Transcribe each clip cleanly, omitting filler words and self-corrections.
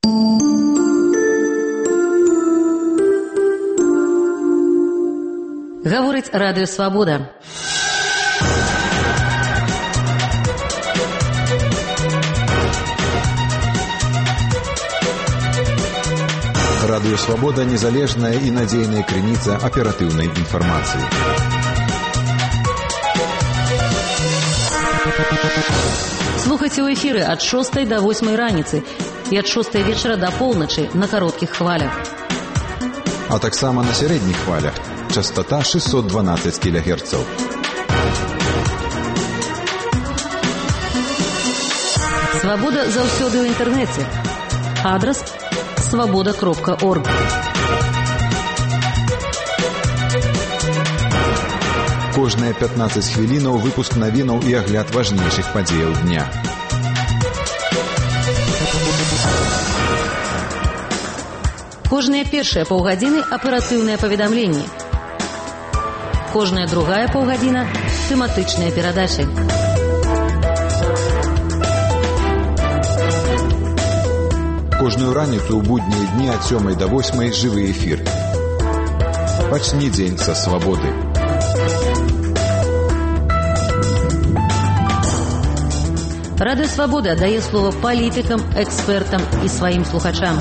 Гаворыць Радыё Свабода. Радыё Свабода – незалежная і надзейная крыніца аператыўнай інфармацыі. Слухайце ў эфіры ад 6 до 8 раніцы і ад 6 вечара до поўначы на кароткіх хвалях. А таксама на сярэдніх хвалях. Частота 612 кГц. Свабода заўсёды ў інтэрнэце. Адрас свабода.орг. Кожныя 15 хвілінаў выпуск навінаў і агляд важнейшых падзеяў дня. Кожныя першыя паўгадзіны аператыўныя паведамленні. Кожная другая паўгадзіна тэматычныя перадачы. Кожную раніцу ў буднія дні ад 7 до 8 жывы эфір. Пачні дзень са свабоды. Радыё Свабода дае слова палітыкам, экспертам і сваім слухачам.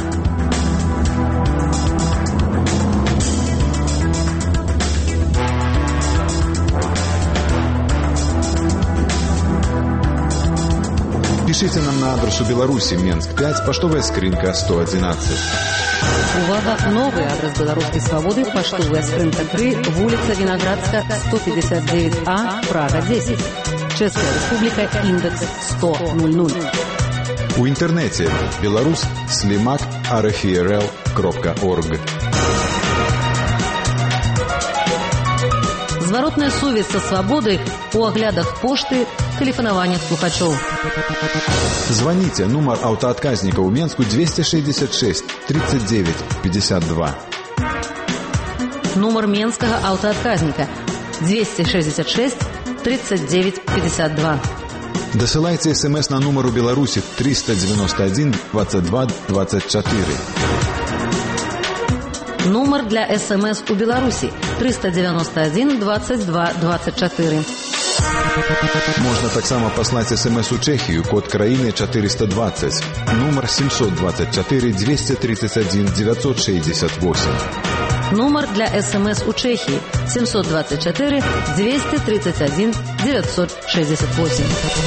Пишите нам на адресу Беларуси, Менск 5, поштовая скринка 111. Увага! Новый адрес Белорусской Свободы, поштовая скринка 3, улица Виноградска, 159А, Прага 10. Чешская Республика, индекс 10000. У интернете belarus/slimak.rfrl.org. Зворотная сувязь со свободой у оглядах пошты, телефонованиях слухачоў. Звоните, нумар аўтаадказніка ў Менску 266 39 52. Нумар менскага аўтаадказніка 266 39 52. Дасылайце смс на нумар у Беларусі 391 22 24. Нумар для СМС у Беларуси 391 22 24. Можна таксама паслаць СМС у Чэхію, код краіны 420, нумар 724 231 968. Нумар для СМС у Чехии 724 231 968.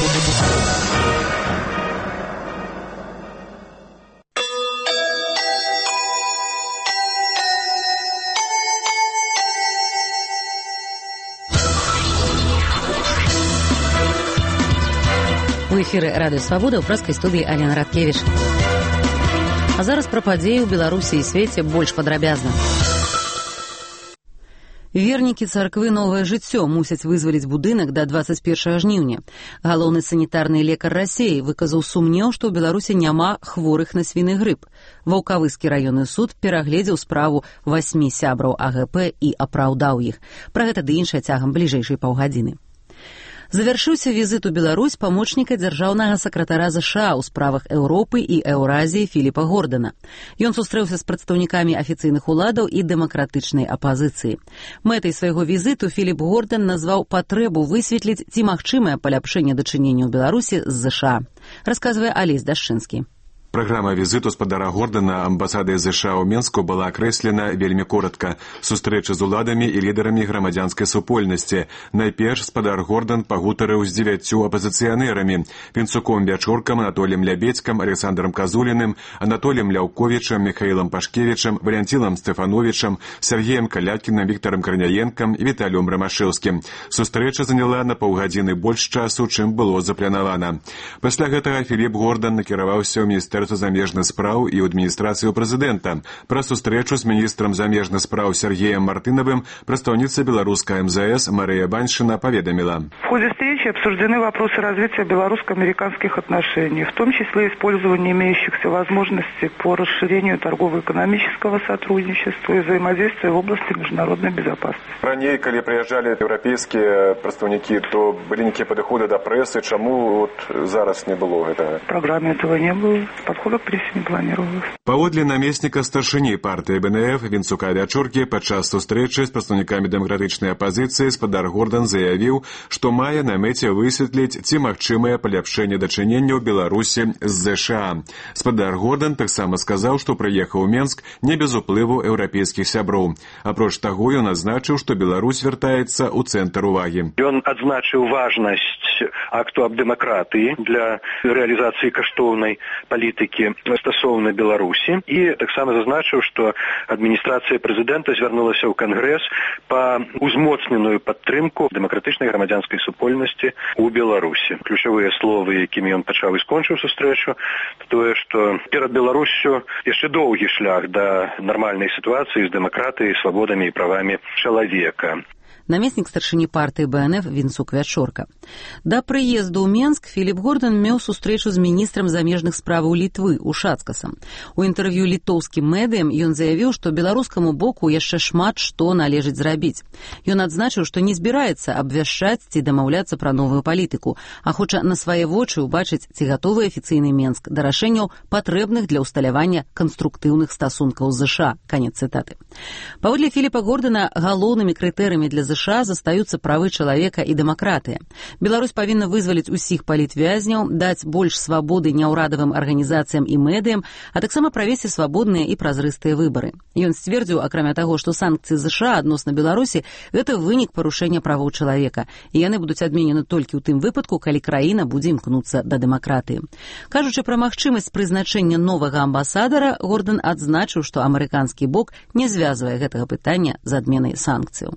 У эфіры Радыё Свабода ў прэскай студыі Алена Радкевіч. А зараз пра падзеі ў Беларусі і свеце больш падрабязна. Вернікі царквы «Новае жыццё» мусяць вызваліць будынак да 21 жніўня. Галоўны санітарны лекар Расіі выказаў сумнеў, што ў Беларусі няма хворых на свіны грып. Ваўкавыскі раённы суд перагледзеў справу 8 сябраў АГП і апраўдаў іх. Пра гэта ды іншае цягам бліжэйшай паўгадзіны. Завяршыўся візіт у Беларусь памочніка дзяржаўнага сакратара ЗША ў справах Еўропы і Еўразіі Філіпа Гордана. Ён сустрэўся з прадстаўнікамі афіцыйных уладаў і дэмакратычнай апазіцыі. Мэтай свайго візіту Філіп Гордан назваў патрэбу высветліць, ці магчымае паляпшэнне дачынення ў Беларусі з ЗША. Расказвае Алесь Дашчынскі. Праграма візіту спадара Гордана амбасады ЗША ў Менску была акрэслена вельмі коротка. Сустрэча з уладамі і лідарамі грамадзянскай супольнасці. Найперш спадар Гордан пагутарыў з 9 апазіцыянерамі: Пінцуком Вячоркам, Анатоліем Лябедзькам, Александром Казуліным, Анатоліем Ляўковічам, Михаілам Пашкевічам, Валянцінам Стэфановічам, Сергеем Калякінам, Віктарам Карняенкам і Віталіем Рамашэўскім. Сустрэча заняла на паўгадзіны больш часу, чым было запланавана. Пасля гэтага Філіп Гордан накіраваўся ў міністэрства замежных спраў і ў адміністрацыю прэзідэнта. Пра сустрэчу з міністрам замежных спраў Сергеем Мартынавым прадстаўніца беларускай МЗС Марыя Баншина поведомила. В ходе встречи обсуждены вопросы развития белорусско-американских отношений, в том числе использование имеющихся возможностей по расширению торгово-экономического сотрудничества и взаимодействия в области международной безопасности. Ранее, когда приезжали европейские представники, то были некие подходы до прессы. Чему вот зараз не было этого? В программе этого не было. подхода к прессе не планировалось. Паводле намесніка старшыні партыі БНФ Вінцука Вячоркі падчас сустрэчы з прадстаўнікамі дэмакратычнай апазіцыі спадар Гордан заявіў, што мае на мэце высветліць, ці магчымае паляпшэнне дачыненняў Беларусі з ЗША. Спадар Гордан таксама сказаў, што прыехаў у Менск не без уплыву еўрапейскіх сяброў. Апроч таго, ён адзначыў, што Беларусь вяртаецца ў цэнтр увагі. Ён адзначыў важнасць акту аб дэмакратыі для рэалізацыі каштоўнай палітыкі стасоўна Беларусі і таксама зазначыў, што адміністрацыя прэзідэнта звярнулася ў Кангрэс па узмоцненую падтрымку дэмакратычнай грамадзянскай супольнасці ў Беларусі. Ключавыя словы, якімі ён пачаў і скончыў сустрэчу, тое, што перад Беларуссю яшчэ доўгі шлях да нармальнай сітуацыі з дэмакратыяй, свабодамі і правамі чалавека. Намеснік старшыні партыі БНФ Вінцук Вячорка. Да прыезду ў Менск Філіп Гордан меў сустрэчу з міністрам замежных справаў Літвы Ушацкасам. У інтэрв'ю літоўскім медыям ён заявіў, што беларускаму боку яшчэ шмат што належыць зрабіць. Ён адзначыў, што не збіраецца абвяшчаць ці дамаўляцца пра новую палітыку, а хоча на свае вочы ўбачыць, ці гатовы афіцыйны Менск да рашэнняў, патрэбных для ўсталявання канструктыўных стасункаў з ЗША. Канец цытаты. Паводле Філіпа Гордана, галоўнымі крытэрыямі для ЗША застаюцца правы чалавека і дэмакратыя. Беларусь павінна вызваліць усіх палітвязняў, даць больш свабоды няўрадавым арганізацыям і медыям, а таксама правесці свабодныя і празрыстыя выбары. Ён сцвердзіў, акрамя таго, што санкцыі ЗША адносна Беларусі – гэта вынік парушэння правоў чалавека, і яны будуць адменены толькі ў тым выпадку, калі краіна будзе імкнуцца да дэмакратыі. Кажучы пра магчымасць прызначэння новага амбасадара, Гордан адзначыў, што амерыканскі бок не звязвае гэтага пытання з адменай санкцыяў.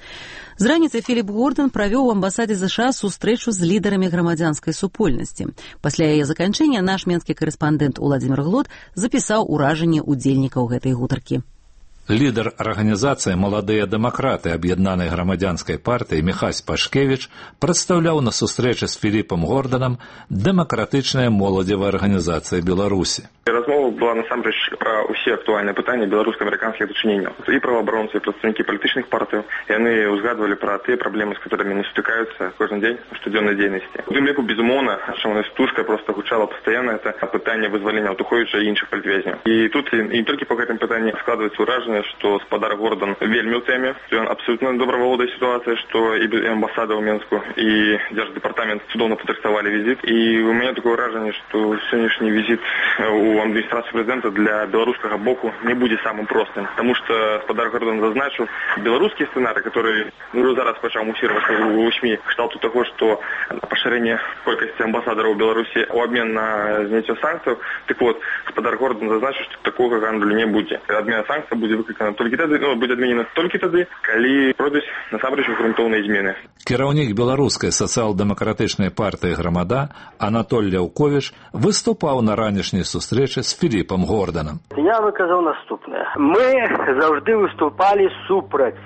З раніцы Філіп Гордан правёў у амбасадзе ЗША сустрэчу з лідарамі грамадзянскай супольнасці. Пасля яе заканчэння наш менскі карэспандэнт Уладзімір Глот запісаў уражанні удзельнікаў гэтай гутаркі. Лідар арганізацыі «Маладыя дэмакраты» аб'яднанай грамадзянскай партыі Міхась Пашкевіч прадстаўляў на сустрэчы з Філіпам Горданам дэмакратычная моладзевая арганізацыя Беларусі. Размова была насамрэч пра ўсе актуальныя пытанні беларуска-амерыканскіх дачыненняў. І праваабаронцы, і прадстаўнікі палітычных партыяў. Яны ўзгадвалі пра тыя праблемы, з которымі яны сутыкаюцца кожны дзень у штодзённай дзейнасці. У тым ліку, безумоўна, чаму стужка проста гучала пастаянна, гэта пытанне вызвалення Аўтуховіча і іншых палітвязняў. І тут не толькі па гэтым пытанні складваецца ўражанне, што спадар Гордан вельмі ў тэме, ён абсалютна добра валодае сітуацыяй, што і амбасада ў Менску, і дзярждэпартамент цудоўна падрыхтавалі візіт. І у мяне такое ўражанне, што сённяшні візіт у адміністрацыі прэзідэнта для беларускага боку не будзе самым простым, таму што спадар Гордан зазначыў беларускі сцэнарый, который зараз пачаў мусіраваць у СМІ, кшталту таго, што пашырэнне колькасці амбасадараў у Беларусі ў абмен на зняцце санкцыяў. Так вот, спадар Гордан зазначыў, што такога гандлю не будзе. Адмена санкцый будзе выклікана толькі тады, будзе адменена толькі тады, калі пройдуць насамрэч грунтоўныя змены. Кіраўнік беларускай сацыял-дэмакратычнай партыі «Грамада» Анатоль Ляўковіч выступаў на ранішняй сустрэчы з Філіпам Горданам. Я выказаў наступнае. Мы заўжды выступалі супраць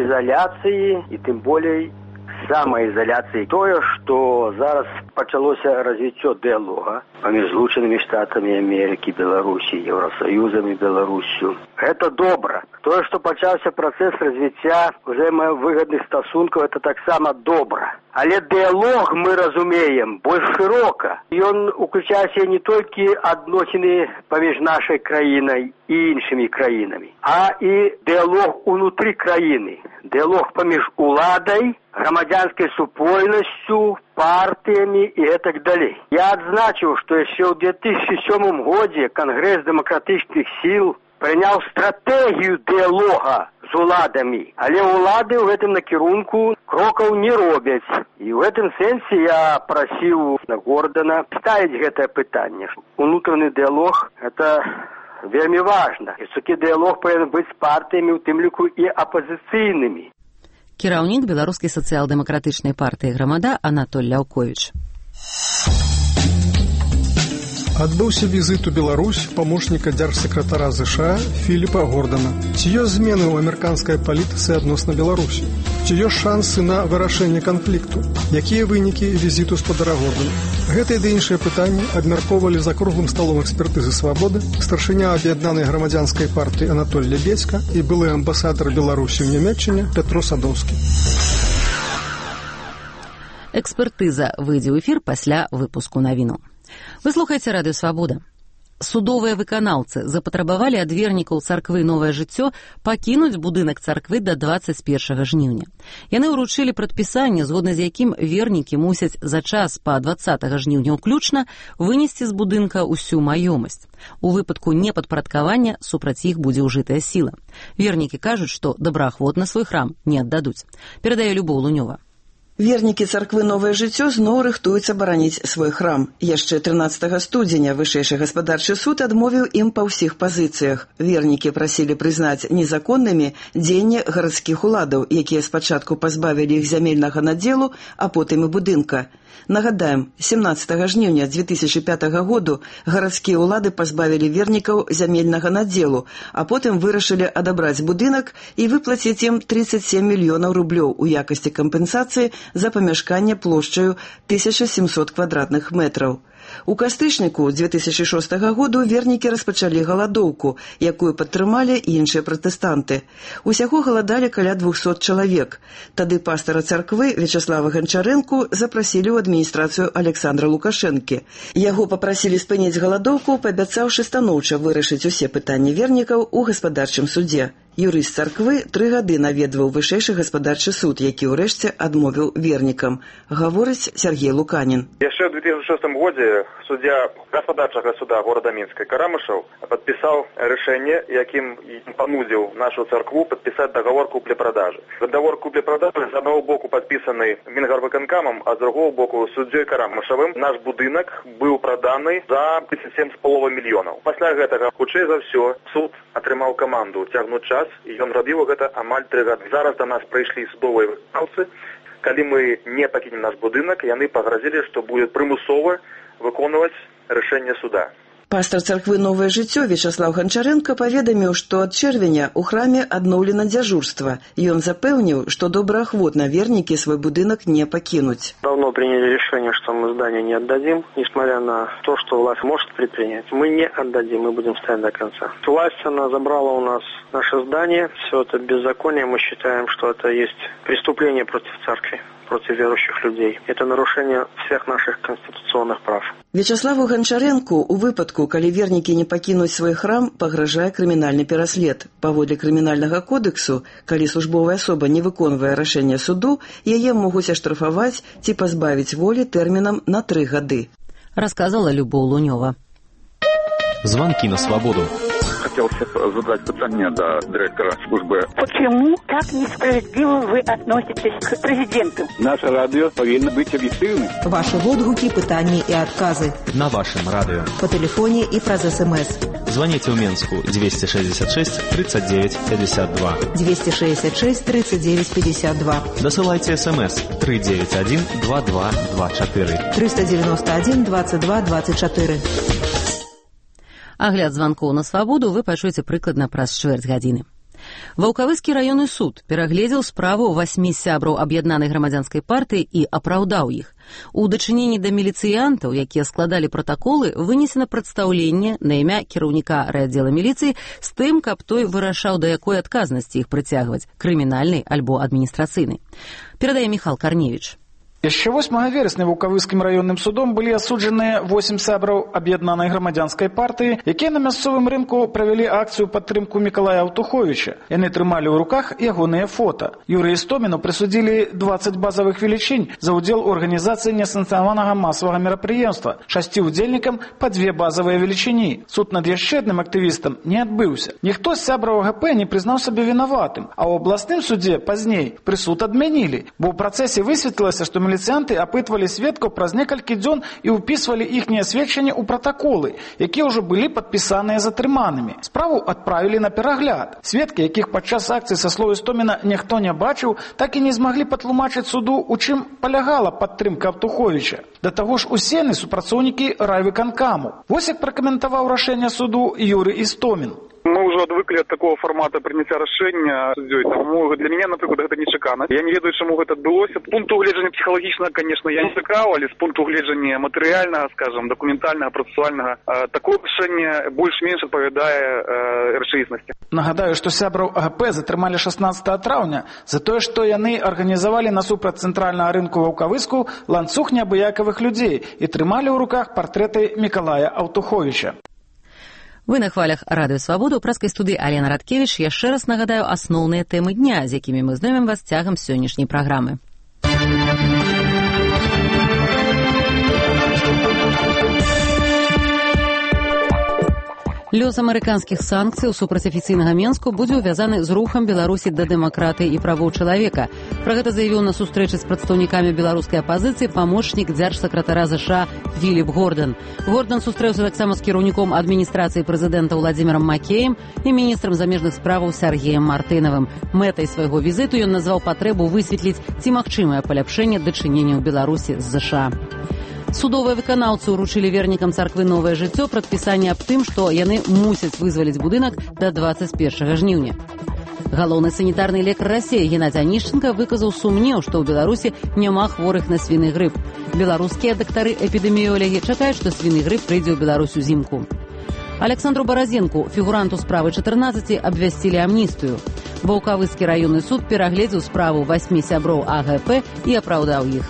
ізаляцыі і тым болей самаізаляцыі. Тое, што зараз пачалося развіццё дыялога паміж Злучанымі Штатамі Амерыкі, Беларусі, Еўрасаюзам і Беларуссю. Гэта добра. Тое, што пачаўся працэс развіцця ўзаемавыгадных стасункаў, это таксама добра. Але дыялог, мы разумеем, больш шырока. Ён уключае не толькі адносіны паміж нашай краінай і іншымі краінамі, а і дыялог унутры краіны. Дыялог паміж уладай, грамадзянскай супольнасцю, партыямі і гэтак далей. Я адзначыў, што яшчэ ў 2007 годзе Кангрэс дэмакратычных сіл прыняў стратэгію дыялога з уладамі, але ўлады ў гэтым накірунку крокаў не робяць. І ў гэтым сэнсе я прасіў Гордана ставіць гэтае пытанне. Унутраны дыялог – гэта вельмі важна. І такі дыялог павінен быць з партыямі, у тым ліку і апазіцыйнымі. Кіраўнік беларускай сацыял-дэмакратычнай партыі «Грамада» Анатоль Ляўковіч. Адбыўся візіт у Беларусь памочніка дзяржсакратара ЗША Філіпа Гордана. Ці ёсць змены ў амерыканскай палітыцы адносна Беларусі? Ці ёсць шансы на вырашэнне канфлікту? Якія вынікі візіту спадара Гордана? Гэтыя ды іншыя пытанні абмяркоўвалі за круглым сталом экспертызы «Свабоды» старшыня аб'яднанай грамадзянскай партыі Анатоль Лебедзька і былы амбасадар Беларусі ў Нямецчыне Пятро Садоўскі. Экспертыза выйдзе ў эфір пасля выпуску навіну. Вы слухаеце радыё «Свабода». Судовыя выканаўцы запатрабавалі ад вернікаў царквы «Новае жыццё» пакінуць будынак царквы да 21 жніўня. Яны ўручылі прадпісанне, згодна з якім вернікі мусяць за час па 20 жніўня ўключна вынесці з будынка ўсю маёмасць. У выпадку непадпарадкавання супраць іх будзе ўжытая сіла. Вернікі кажуць, што добраахвотна свой храм не аддадуць. Перадае Любоў Лунёва. Вернікі царквы «Новае жыццё» зноў рыхтуюцца бараніць свой храм. Яшчэ 13 студзеня Вышэйшы гаспадарчы суд адмовіў ім па ўсіх пазіцыях. Вернікі прасілі прызнаць незаконнымі дзеянні гарадскіх уладаў, якія спачатку пазбавілі іх зямельнага надзелу, а потым і будынка. Нагадаем, 17 жніўня 2005 году гарадскія ўлады пазбавілі вернікаў зямельнага надзелу, а потым вырашылі адабраць будынак і выплаціць ім 37 мільёнаў рублёў у якасці кампенсацыі за памяшканне плошчаю 1700 квадратных метраў. У кастрычніку 2006 году вернікі распачалі галадоўку, якую падтрымалі іншыя пратэстанты. Усяго галадалі каля 200 чалавек. Тады пастара царквы Вячаслава Ганчарэнку запрасілі ў адміністрацыю Александра Лукашэнкі. Яго папрасілі спыніць галадоўку, паабяцаўшы станоўча вырашыць усе пытанні вернікаў у гаспадарчым судзе. Юрыст царквы 3 гады наведваў Вышэйшы гаспадарчы суд, які ўрэшце адмовіў вернікам. Гаворыць Сергей Луканін. Яшчэ ў 2006 годзе суддзя гаспадарчага суда горада Мінска Карамышаў падпісаў рашэнне, якім панудзіў нашу царкву падпісаць дагавор купля-продажы. Дагавор купля-продажы з аднаго боку падпісаны Мінгарвыканкамам, а з другого боку суддзёй Карамышавым. Наш будынак быў праданы за 37,5 мільёнаў. Пасля гэтага, хутчэй за ўсё, суд атрымаў каманду цягнуць час, і ён рабіў гэта амаль 3 гады. Зараз да нас прыйшлі судовыя выканаўцы. Калі мы не пакінем наш будынак, яны пагрозілі, што будуць прымусова выконваць рашэнне суда. Пастор царквы «Новае жыццё» Вячаслав Ганчарэнка паведаміў, што ад чэрвеня ў храме адноўлена дзяжурства. Ён запэўніў, што добраахвотна вернікі свой будынак не пакінуць. Давно приняли решение, что мы здание не отдадим, несмотря на то, что власть может предпринять. Мы не отдадим, мы будем стоять до конца. Власть, она забрала у нас наше здание. Все это беззаконие. Мы считаем, что это есть преступление против церкви, против верующих людей. Это нарушение всех наших конституционных прав. Вячаславу Ганчарэнку у выпадку, калі вернікі не пакінуць свой храм, пагражае крымінальны пераслед. Паводле крымінальнага кодексу, калі службовая асоба не выконвае рашэнне суду, яе могуць аштрафаваць ці пазбавіць волі тэрмінам на 3 гады. Рассказала Любоў Лунёва. Звонки на свободу. Хотел задать питание до директора службы. Почему так несправедливо вы относитесь к президенту? Наше радио повинно быть объективным. Ваши отгуки, пытания и отказы. На вашем радио. По телефоне и про СМС. Звоните в Минску 266 39 52. 266 39 52. Досылайте СМС 391 2224. 391 22 24. Агляд званкоў на свабоду вы пачуеце прыкладна праз чвэрць гадзіны. Ваўкавыскі раённы суд перагледзеў справу 8 сябраў аб'яднанай грамадзянскай партыі і апраўдаў іх. У дачыненні да міліцыянтаў, якія складалі пратаколы, вынесена прадстаўленне на імя кіраўніка райаддзела міліцыі з тым, каб той вырашаў, да якой адказнасці іх прыцягваць, крымінальнай альбо адміністрацыйнай. Перадае Міхал Карневіч. Яшчэ 8 верасня Ваўкавыскім раённым судом былі асуджаныя 8 сябраў аб'яднанай грамадзянскай партыі, якія на мясцовым рынку правялі акцыю падтрымку Мікалая Аўтуховіча. Яны трымалі ў руках ягоныя фота. Юрыю Істоміну прысудзілі 20 базавых велічынь за ўдзел у арганізацыі несанкцыянаванага масавага мерапрыемства, 6 удзельнікам па 2 базавыя велічыні. Суд над яшчэ адным актывістам не адбыўся. Ніхто з сябраў АГП не прызнаў сабе вінаватым, а ў абласным судзе пазней прысуд адмянілі, бо ў працэсе высветлілася, што міліцыянты апытвалі сведкаў праз некалькі дзён і ўпісвалі іхнія сведчанні ў пратаколы, якія ўжо былі падпісаныя затрыманымі. Справу адправілі на перагляд. Сведкі, якіх падчас акцыі са слоў Істоміна ніхто не бачыў, так і не змаглі патлумачыць суду, у чым палягала падтрымка Аўтуховіча. Да таго ж усе яны супрацоўнікі райвыканкаму. Вось як пракаментаваў рашэнне суду Юрый Істомін. Мы уже отвыкли от такого формата принятия решения суддей. Тому для меня, например, это нечакано. Я не ведаю, чему это отбылось. С пункту гледжання психологічного, конечно, я не чекав, але з пункту гледжання матеріального, скажем, документального, процесуального, такое рішення більш-менш відповідає речисності. Нагадаю, што сябраў АГП затрымалі 16 траўня за тое, што яны арганізавалі насупраць цэнтральнага рынку Ваўкавыску ланцуг неабыякавых людзей і трымалі ў руках партрэты Мікалая Аўтуховіча. Вы на хвалях радыё Свабода, у праскай студыі Алена Радкевіч. Яшчэ раз нагадаю асноўныя тэмы дня, з якімі мы знаёмім вас цягам сённяшняй праграмы. Лёс амерыканскіх санкцый супраць афіцыйнага Менску будзе ўвязаны з рухам Беларусі да дэмакратыі і правоў чалавека. Пра гэта заявіў на сустрэчы з прадстаўнікамі беларускай апазіцыі памочнік дзяржсакратара ЗША Філіп Гордан. Гордан сустрэўся таксама з кіраўніком адміністрацыі прэзідэнта Владзімірам Макеем і міністрам замежных справаў Сергеем Мартынавым. Мэтай свайго візіту ён назваў патрэбу высветліць, ці магчымае паляпшэнне дачыненняў Беларусі з ЗША. Судовыя выканаўцы ўручылі вернікам царквы «Новае жыццё» прадпісанне аб тым, што яны мусяць вызваліць будынак да 21 жніўня. Галоўны санітарны лекар Расіі Геннадзь Анішченка выказаў сумнеў, што ў Беларусі няма хворых на свіны грып. Беларускія дактары-эпідэміёлагі чакаюць, што свіны грып прыйдзе ў Беларусь узімку. Александру Баразенку, фігуранту справы 14, абвясцілі амністыю. Ваўкавыскі раённы суд перагледзеў справу 8 сяброў АГП і апраўдаў іх.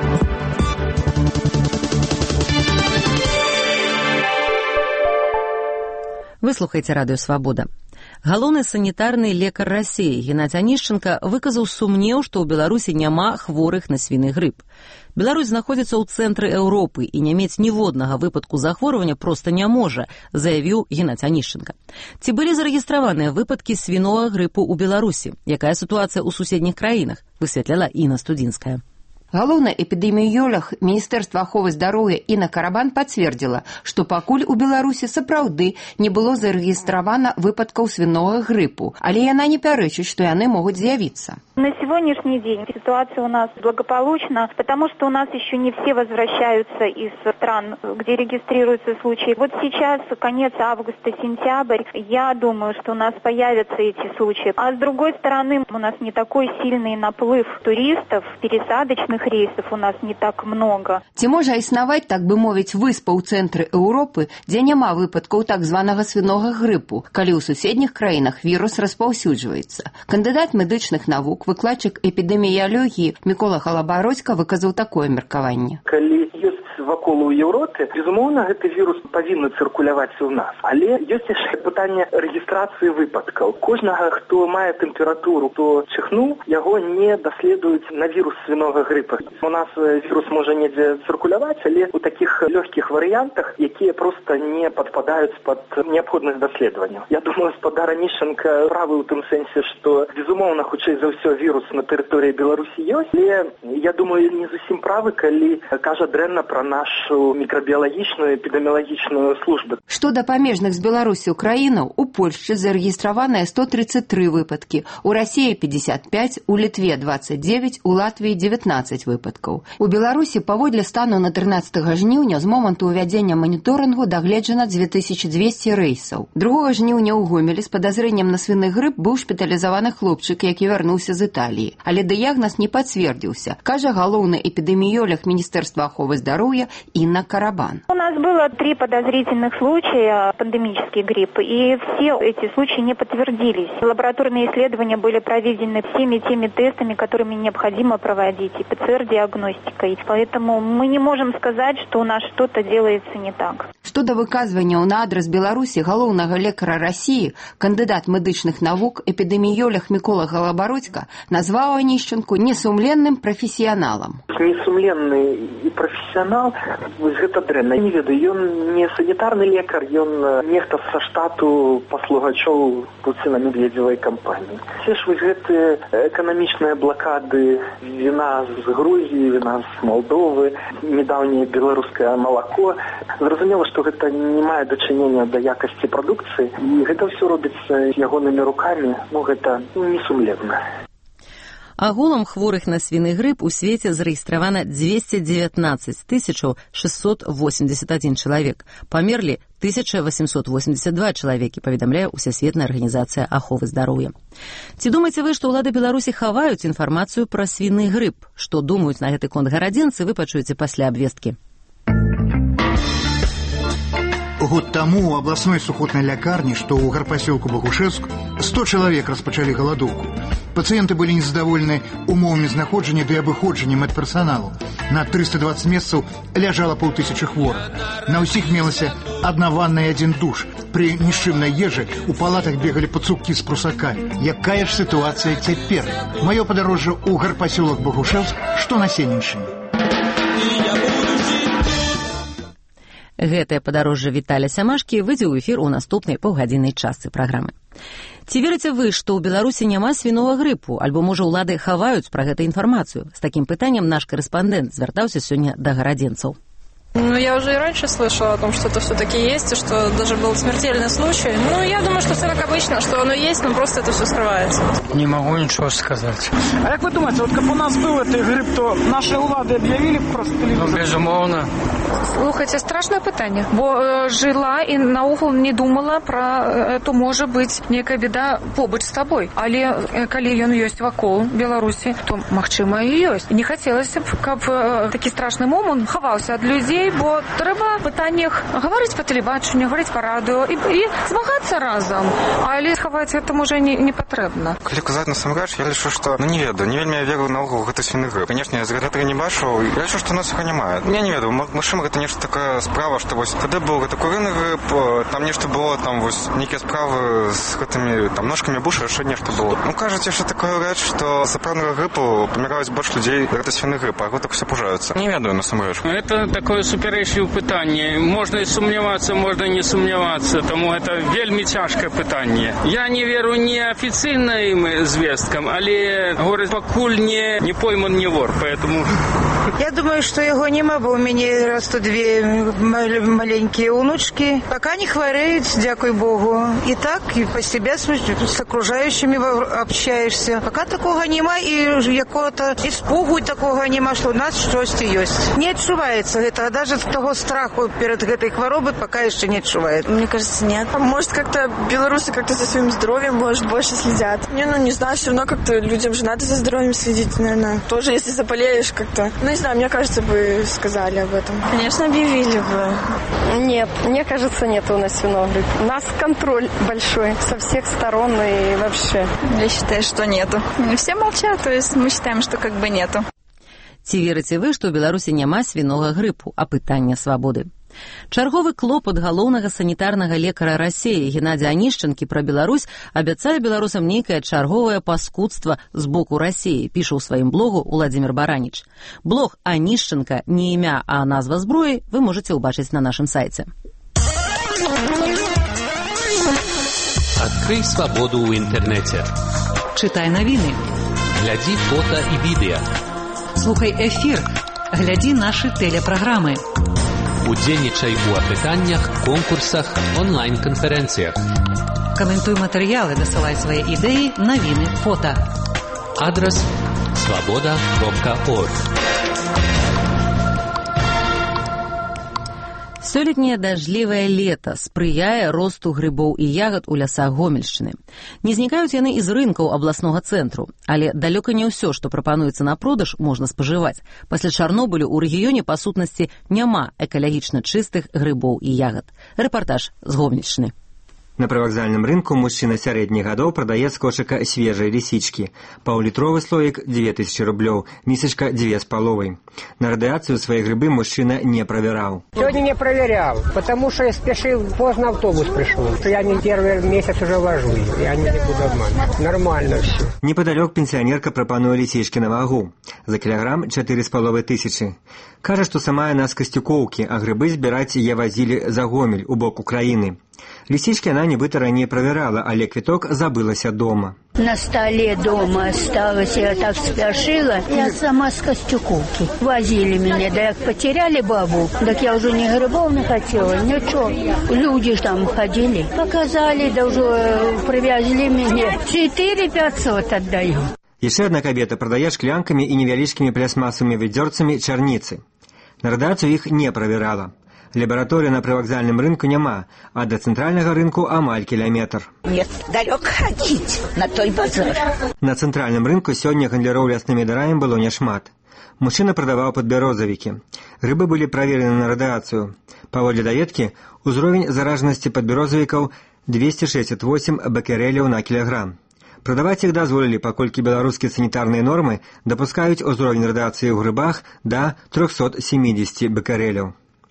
Вы слухаеце радыё Свабода. Галоўны санітарны лекар Расіі Геннадзь Анішченка выказаў сумнеў, што ў Беларусі няма хворых на свіны грып. Беларусь знаходзіцца ў цэнтры Еўропы і не мець ніводнага выпадку захворвання проста не можа, заявіў Геннадзь Анішченка. Ці былі зарэгістраваныя выпадкі свінога грыпу ў Беларусі? Якая сітуацыя ў суседніх краінах? Высветляла Інна Студзінская. Галоўны эпідэміёлог Міністэрства аховы здароўя Інна Карабан пацвердзіла, што пакуль у Беларусі сапраўды не было зарэгістравана выпадкаў свінога грыпу, але яна не пярэчыць, што яны могуць з'явіцца. На сегодняшний день ситуация у нас благополучна, потому что у нас еще не все возвращаются из стран, где регистрируются случаи. Вот сейчас, конец августа, сентябрь, я думаю, что у нас появятся эти случаи. А с другой стороны, у нас не такой сильный наплыв туристов, пересадочных рейсов у нас не так много. Ці можа існаваць, так бы мовіць, выспа ў цэнтры Еўропы, дзе няма выпадкаў так званага свінога грыпу, калі ў суседніх краінах вірус распаўсюджваецца. Кандыдат медычных навук, выкладчык эпідэміялогіі Мікола Халабародзька выказаў такое меркаванне. Калі ёсць вакол у Еўропе, безумоўна, гэты вірус павінны цыркуляваць у нас. Але ёсць яшчэ пытанне рэгістрацыі выпадкаў. Кожнага, хто мае тэмпературу, хто чихнуў, яго не даследуюць на вірус свінога грыпа. У нас вірус можа недзе цыркуляваць, але у такіх лёгкіх варыянтах, якія проста не падпадаюць пад неабходных даследаванняў. Я думаю, спадар Анішченка правы ў тым сэнсе, што безумоўна, хутчэй за ўсё вірус на тэрыторыі Беларусі ёсць, але я думаю, не зусім правы, калі кажа дрэнна пра нашу мікрабіялагічную эпідэміялагічную службу. Што да памежных з Беларусі краінаў, у Польшчы зарэгістраваныя 133 выпадкі, у Расіі 55, у Літве 29, у Латвіі 19 выпадкаў. У Беларусі паводле стану на 13 жніўня з моманту ўвядзення маніторынгу дагледжана 2200 рэйсаў. 2 жніўня ў Гомелі з падазрэннем на свіны грып быў шпіталізаваны хлопчык, які вярнуўся з Італіі. Але дыягназ не пацвердзіўся, кажа галоўны эпідэміёлог Міністэрства аховы здароўя Инна Карабан. У нас было 3 подозрительных случая пандемический грипп, и все эти случаи не подтвердились. Лабораторные исследования были проведены всеми теми тестами, которыми необходимо проводить, и ПЦР-диагностикой. Поэтому мы не можем сказать, что у нас что-то делается не так. Што да выказванняў на адрас Беларусі галоўнага лекара Расіі, кандыдат медычных навук, эпідэміёлог Мікола Халабародзька назваў Анішченку несумленным прафесіяналам. Несумленны і прафесіянал, вось гэта дрэнна. Не ведаю, ён не санітарны лекар, ён нехта са штату паслугачоў Пуціна Медведзевай кампаніі. Все ж вось гэтыя эканамічныя блакады віна з Грузіі, віна з Молдовы, недаўняе беларускае малако. Зразумела, што гэта не мае дачынення да якасці прадукцыі, і гэта ўсё робіцца ягонымі рукамі, гэта несумленна. Агулам хворых на свіны грып у свеце зарэгістравана 219 681 чалавек. Памерлі 1882 чалавекі, паведамляе Усесветная арганізацыя аховы здароўя. Ці думаеце вы, што ўлады Беларусі хаваюць інфармацыю пра свіны грып? Што думаюць на гэты конт гарадзенцы, вы пачуеце пасля абвесткі. Год таму у абласной сухотнай лякарні, што ў гарпасёлку Багушевск, 100 чалавек распачалі галадоўку. Пацыенты былі незадаволены умовамі знаходжання ды абыходжання медперсаналу. На 320 месцаў ляжала 5000 хворых. На ўсіх мелася адна ванна і адзін душ. При нішчымнай ежы у палатах бегали пацукі з прусакамі. Якая ж сітуацыя цяпер? Маё падарожжа ў гарпасёлак Богушевск, што на Сенеччыне. Гэтае падарожжа Віталя Сямашкі выйдзе ў эфір у наступнай паўгадзіннай частцы праграмы. Ці верыце вы, што ў Беларусі няма свіновага грыпу, альбо, можа, улады хаваюць пра гэта інфармацыю? З такім пытаннем наш карэспандэнт звяртаўся сёння да гарадзенцаў. Я уже и раньше слышала о том, что это все-таки есть, и что даже был смертельный случай. Я думаю, что все как обычно, что оно есть, но просто это все скрывается. Не могу ничего сказать. А как вы думаете, вот как у нас был этот грипп, то наши улады объявили просто телевизор? Безумовно. Слухайте, страшное питание. Бо жила и наогул не думала про это, может быть, некая беда побач с тобой. Але коли он есть вакол Беларуси, то магчыма и есть. Не хотелось бы, каб такі страшный момент хавался от людей, бо трэба в пытаннях говорить по телебаченню, говорить по радио и змагаться разом. Але хаваць это уже не патрэбна. Калі казаць насамрэч, я лічу, што не ведаю, не вельмі я веру наогул гэта свіны грып. Конечно, я з гэтага не бачыў. Я лічу, што у нас яго няма. Я не ведаю, магчыма, гэта нешта такая справа, што вось куды быў гэта курыны грып, там нешта было, там вось нейкія справы з гэтымі там ножкамі буша, яшчэ нешта было. Кажуць яшчэ такая рэч, што з сапраўднага грыпу паміраюць больш людзей, гэта свіны грып, а гэтак усе пужаюцца. Не ведаю насамрэч. Это такое суперечливе питання. Можна і сумніватися, можна не сумніватися, тому це вельми тяжке питання. Я не вірю ні офіційним звісткам, але, говорить, покуль не пойман, не вор, поэтому... Я думаю, что его нема, бо у меня растут две маленькие внучки. Пока не хвореют, дякую Богу. И так, и по себе с окружающими общаешься. Пока такого нема, и якого-то испугу такого нема, что у нас что-то есть. Не отчувается это, даже того страху перед этой хворобой пока еще не отчувает. Мне кажется, нет. Может, как-то белорусы как-то за своим здоровьем, может, больше следят. Не знаю, все равно как-то людям же надо за здоровьем следить, наверное. Тоже, если заболеешь как-то. Не знаю, мне кажется, бы сказали об этом. Конечно, объявили бы. Нет, мне кажется, нет у нас свиного гриппа. У нас контроль большой со всех сторон и вообще. Я считаю, что нету. Все молчат, то есть мы считаем, что как бы нету. Ці верыце вы, што ў Беларусі няма свінога грыпу, а пытання свабоды? Чарговы клопат галоўнага санітарнага лекара Расіі Геннадзя Анішчанкі пра Беларусь абяцае беларусам нейкае чарговае паскудства з боку Расіі, піша ў сваім блогу Уладзімір Бараніч. Блог Анішчанка, не імя, а назва зброі вы можаце ўбачыць на нашым сайце. Адкрый свабоду ў інтэрнэце. Чытай навіны. Глядзі фота і відэа. Слухай эфір. Глядзі нашы тэлепраграмы. Удзельнічай у апытаннях, конкурсах, онлайн-канферэнцыях. Каментуй матэрыялы, дасылай свае ідэі, навіны, фота. Адрас swaboda.org. Сёлетняе дажджлівае лета спрыяе росту грыбоў і ягад у лясах Гомельшчыны. Не знікаюць яны і з рынкаў абласнога цэнтру, але далёка не ўсё, што прапануецца на продаж, можна спажываць. Пасля Чарнобылю ў рэгіёне, па сутнасці, няма экалагічна чыстых грыбоў і ягад. Рэпартаж з Гомельшчыны. На прывакзальным рынку мужчына сярэдніх гадоў прадае з кошыка свежай лісічкі. Паўлітровы слоік 2000 рублёў, місачка 2,5. На радыяцыю свае грыбы мужчына не правяраў. Сегодня не проверял, потому что я спешил, поздно автобус пришел. Я не первый месяц уже вожу, я не буду обманывать. Нормально все. Непадалёк пенсіянерка прапануе лісічкі на вагу. За кілаграм 4,5 тысячы. Кажа, што сама яна з Касцюкоўкі, а грыбы збіраць яе вазілі за Гомель у бок Украіны. Лісічкі она нібыта раней правярала, але квіток забылася дома. На столе дома осталось, я так спешила. Я сама с Костюковки. Возили меня, да як потеряли бабу, так я уже ни грибов не хотела, ничего. Люди ж там ходили, показали, да уже привезли меня. 4500 отдаю. Яшчэ адна кабета прадае шклянкамі і невялічкімі плясмасавымі вядзёрцамі чарніцы. На радыяцыю іх не правярала. Лабаратории на привокзальном рынку няма, а до центрального рынку амаль километр. Нет, далеко ходить, на той базар. На центральном рынку сегодня гандляроў ляснымі дарамі было няшмат. Мужчына прадаваў падбярозавікі. Грыбы былі праверены на радыяцыю. Паводле даведкі, узровень заражанасці падбярозавікаў 268 беккереляў на кілаграм. Прадаваць іх дазволілі, паколькі беларускія санітарныя нормы дапускаюць узровень радыяцыі ў грыбах да 370 беккереляў.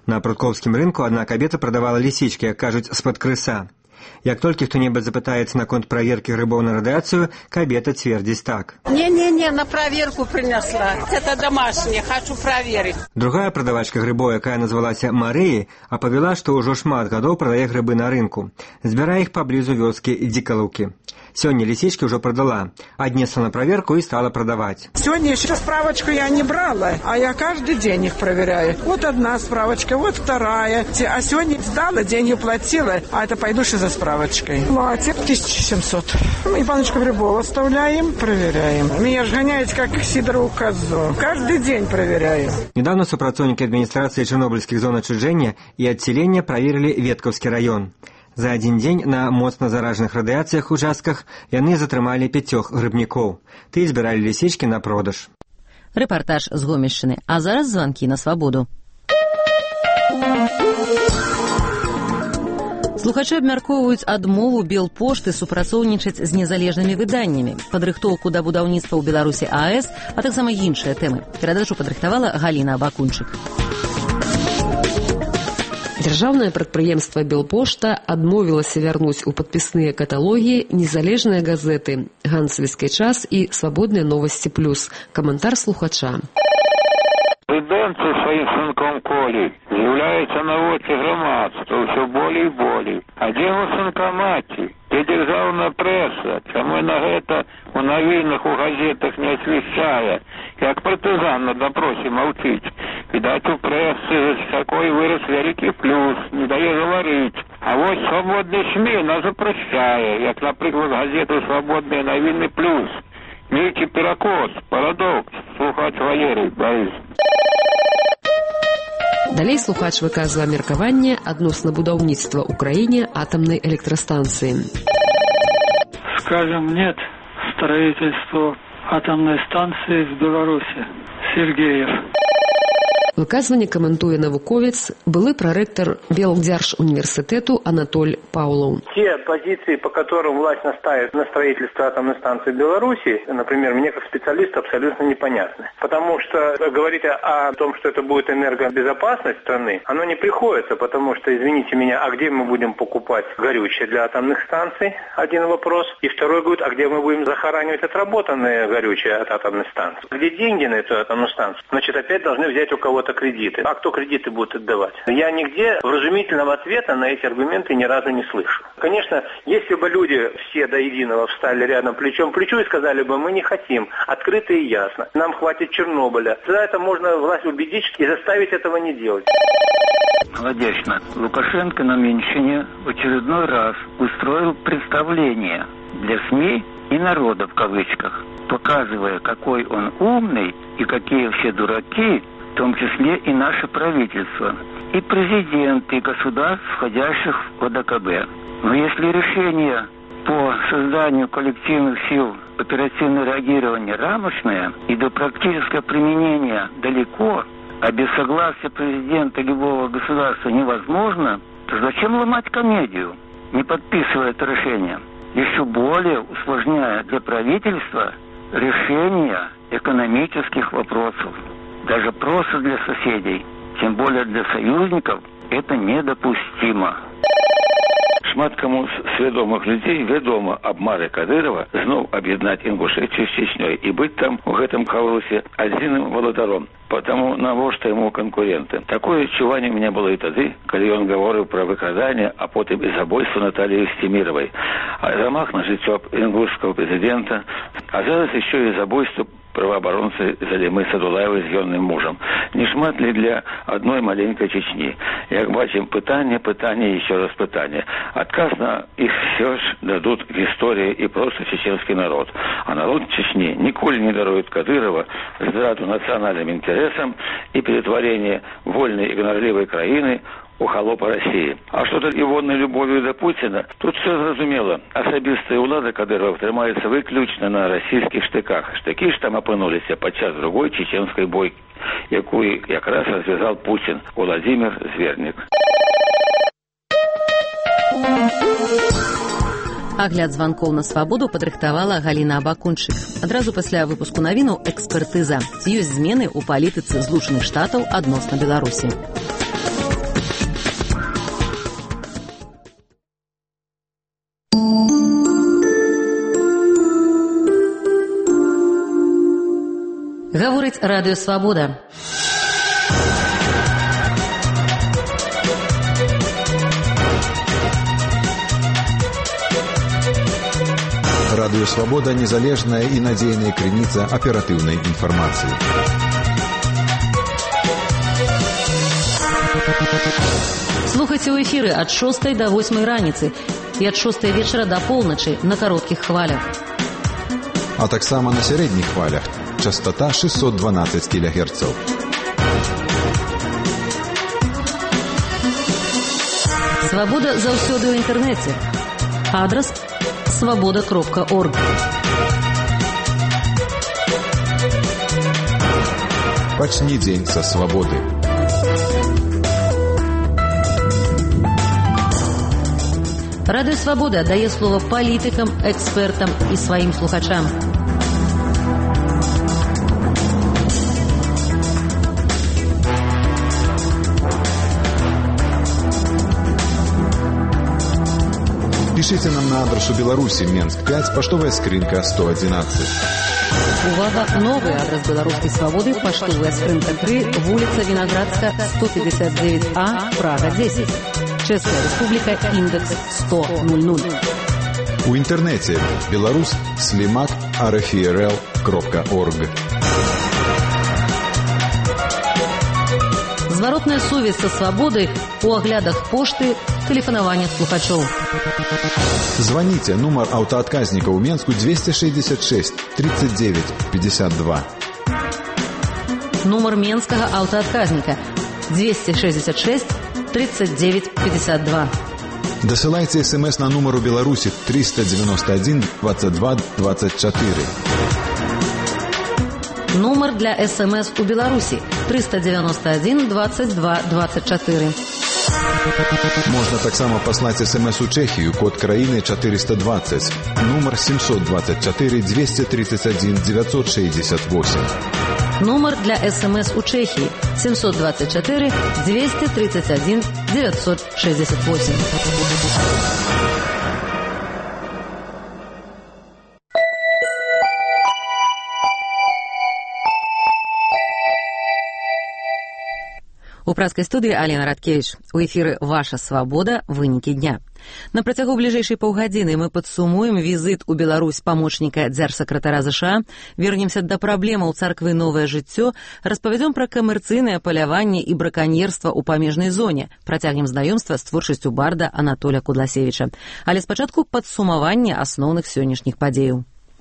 На пруткоўскім рынку адна кабета прадавала лісічкі, як кажуць, з-пад крыса. Як толькі хто-небудзь запытаецца наконт праверкі грыбоў на радыяцыю, кабета цвердзіць так. Не, на проверку принесла. Это домашнее, хочу проверить. Другая прадавачка грыбоў, якая назвалася Марыяй, апавяла, што ўжо шмат гадоў прадае грыбы на рынку. Збірае іх паблізу вёскі Дзікалаўкі. Сёння лисички уже продала. Отнесла на проверку и стала продавать. Сегодня еще справочку я не брала, а я каждый день их проверяю. Вот одна справочка, вот вторая. А сегодня сдала, деньги платила, а это пойду еще за справочкой. Платье 1700. И баночку грибов оставляем, проверяем. Меня же гоняете, как сидорову козу. Каждый день проверяю. Недавно супрацоўнікі адміністрацыі чарнобыльскіх зон адчуждзення і адселення праверылі Веткаўскі раён. За один дзень на моцна заражаных радыяцыях участках яны затрымалі 5 грыбнікоў. Ты збіралі лісічкі на продаж. Рэпартаж з Гомельшчыны. А зараз званкі на свабоду. Слухачы абмяркоўваюць адмову Белпошты супрацоўнічаць з незалежнымі выданнямі, падрыхтоўку да будаўніцтва ў Беларусі АЭС, а таксама іншыя тэмы. Перадачу падрыхтавала Галіна Абакунчык. Дзяржаўнае прадпрыемства «Белпошта» адмовілася вярнуць у падпісныя каталогі незалежныя газеты «Гансавіцкі час» і «Свабодныя новасці плюс». Каментар слухача. Тэндэнцыя сваім сынком Колі з'яўляецца на вочы грамадства ўсё болей і болей. А дзе ў сынка маці? Дзе дзяржаўная прэса? Чаму на гэта у навінах, у газетах не асвяшчае? Як партызан на допросе маўчыць. Відаць, у прэсы такой вырас вялікі плюс, не дае гаварыць. А вось свабодны СМІ нас запрашчае, як, напрыклад, газету «Свабодныя навіны плюс». Нейкі перакос, парадокс, слухач Валерый Борис. Далей слухач выказвае меркаванне адносна будаўніцтва ў краіне атамнай электрастанцыі. Скажем нет строительству атомной станции в Беларуси. Сергеев. Выказванне каментуе навуковец, былы прарэктар Белдзяржуніверсітэту Анатоль Паўлаў. Те позиции, по которым власть настаивает на строительстве атомной станции в Беларуси, например, мне как специалисту абсолютно непонятны. Потому что говорить о том, что это будет энергобезопасность страны, оно не приходится, потому что, извините меня, а где мы будем покупать горючее для атомных станций? Один вопрос. И второй говорит, а где мы будем захоранивать отработанное горючее от атомной станции? Где деньги на эту атомную станцию? Значит, опять должны взять у кого-то кредиты. А кто кредиты будет отдавать? Я нигде вразумительного ответа на эти аргументы ни разу не слышу. Конечно, если бы люди все до единого встали рядом плечом к плечу и сказали бы, мы не хотим, открыто и ясно, нам хватит Чернобыля, тогда это можно власть убедить и заставить этого не делать. Молодечно. Лукашенко на Меньшине в очередной раз устроил представление для СМИ и народа в кавычках, показывая, какой он умный и какие все дураки, в том числе и наше правительство, и президент, и государств, входящих в ОДКБ. Но если решение по созданию коллективных сил оперативного реагирования рамочное и до практического применения далеко, а без согласия президента любого государства невозможно, то зачем ломать комедию, не подписывая это решение, еще более усложняя для правительства решение экономических вопросов. Даже просто для соседей, тем более для союзников, это недопустимо. Шмат каму з свядомых людзей вядома аб мары Кадырова зноў аб'яднаць Інгушэцыю з Чечнёй і быць там у гэтым хаосе адзіным валадаром. Потому навошта яму канкуренты. Такое адчуванне у меня было і тады, калі ён гаворыў пра выкраданне, а потым і забойства Натальи Устемировой. А замах на жыццё ингушского президента, а зараз еще и забойство правоабаронцы Залимы Садулаевой з ённым мужем. Не шмат ли для одной маленькой Чечни? Як бачим, пытание, еще раз пытание. Отказ на их все ж дадут история и просто чеченский народ. А народ Чечни николи не дарует Кадырова здраду национальным интересам и перетворение вольной и гонорливой краины у холопа России. А что-то івоннай любовью до Путина, тут все зразумела. Асабістая ўлада Кадырова трымаецца выключна на расійскіх штыках. Штыкі ж там апынуліся падчас другой чеченской бойкі, якую якраз развязал Путин, Владимир Зверник. Агляд званкоў на свабоду падрыхтавала Галіна Абакунчык. Адразу пасля выпуску навінаў экспертыза. Ці ёсць змены ў палітыцы Злучаных Штатаў адносна Беларусі. Гаворыць радыё «Свабода». Радыё «Свабода» – незалежная и надзейная крыніца аператыўнай інфармацыі. Слухайце ў эфіры ад 6 до 8 раніцы і ад 6 вечара до полночи на кароткіх хвалях. А таксама на сярэдніх хвалях. Частота 612 кГц. Свабода заўсёды ў інтэрнэце. Адрас свабода.орг. Пачні дзень са свабоды. Радыё «Свабода» дае слова палітыкам, экспертам і сваім слухачам. Пишите нам на адресу Беларуси, Менск 5, поштовая скринка 111. Увага! Новый адрес Белорусской свободы, поштовая скринка 3, вулица Виноградска, 159А, Прага 10. Чешская республика, индекс 10000. У интернете belarus/slimak.rfrl.org. Зворотная сувязь со свободой у оглядах пошты, телефонования слухачоў. Звоните, нумар аўтаадказніка ў Менску 266 39 52. Нумар менскага аўтаадказніка 266 39 52. Дасылайце смс на нумару Беларусі 391 22 24. Нумар для СМС у Беларуси 391 22 24. Можна таксама паслаць СМС у Чэхію, код краіны 420, нумар 724 231 968. Нумар для СМС у Чехии 724 231 968. У праскай студыі Алена Радкевіч. У эфіры «Ваша свабода. Вынікі дня». На працягу бліжэйшай паўгадзіны мы падсумуем візіт у Беларусь памочніка дзяржсакратара ЗША, вернемся да праблемаў царквы «Новае жыццё», распавядзём пра камерцыйнае паляванне і браканьерства ў памежнай зоне, працягнем знаёмства з творчасцю барда Анатоля Кудласевіча. Але спачатку падсумаванне асноўных сённяшніх падзеяў.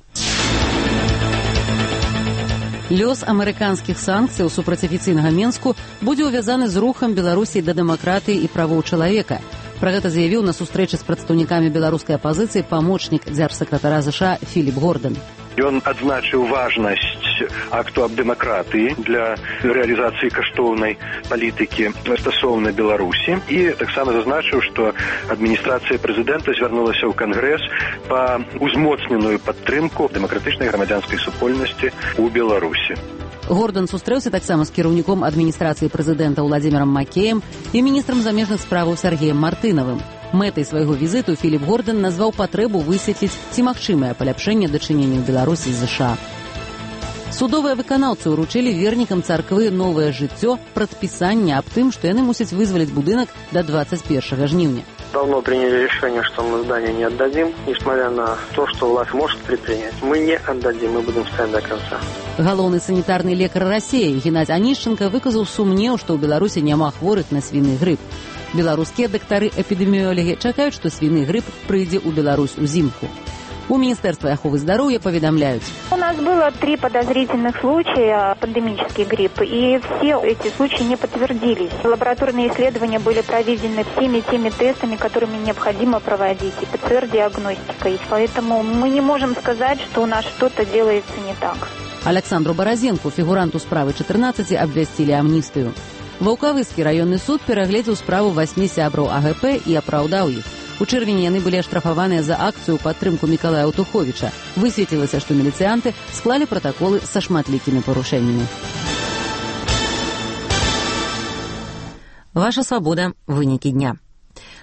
Лёс амерыканскіх санкцыяў супраць афіцыйнага Менску будзе ўвязаны з рухам Беларусі да дэмакратыі і правоў чалавека. Пра гэта заявіў на сустрэчы з прадстаўнікамі беларускай апазіцыі памочнік дзяржсакратара ЗША Філіп Гордан. Ён адзначыў важнасць акту аб дэмакратыі для рэалізацыі каштоўнай палітыкі стасоўна Беларусі і таксама зазначыў, што адміністрацыя прэзідэнта звярнулася ў Кангрэс па узмоцненую падтрымку дэмакратычнай грамадзянскай супольнасці ў Беларусі. Гордан сустрэўся таксама з кіраўніком адміністрацыі прэзідэнта Владзімірам Макеем і міністрам замежных справаў Сергеем Мартынавым. Мэтай свайго візіту Філіп Гордан назваў патрэбу высветліць, ці магчымае паляпшэнне дачынення Беларусі з ЗША. Судовыя выканаўцы ўручылі вернікам царквы «Новае жыццё» прадпісанне аб тым, што яны мусяць вызваліць будынак да 21 жніўня. Давно приняли решение, что мы здание не отдадим, несмотря на то, что власть может предпринять. Мы не отдадим, мы будем стоять до конца. Галоўны санітарны лекар Расіі Геннадзь Анішченка выказаў сумнеў, што ў Беларусі няма хворых на свіны грып. Беларускія дактары-эпідэміёлагі чакаюць, што свіны грып прыйдзе ў Беларусь узімку. У Министерстве аховы здоровья поведомляют. У нас было 3 подозрительных случая пандемический грипп, и все эти случаи не подтвердились. Лабораторные исследования были проведены всеми теми тестами, которыми необходимо проводить, и ПЦР-диагностикой. Поэтому мы не можем сказать, что у нас что-то делается не так. Александру Баразенку, фигуранту справы 14, обвясцілі амністыю. Ваўкавыскі районны суд перагледзеў справу 8 сябраў АГП і апраўдаў іх. У чэрвені яны былі аштрафаваныя за акцыю ў падтрымку Мікалая Аўтуховіча. Высветлілася, што міліцыянты склалі пратаколы са шматлікімі парушэннямі. Ваша свабода. Вынікі дня.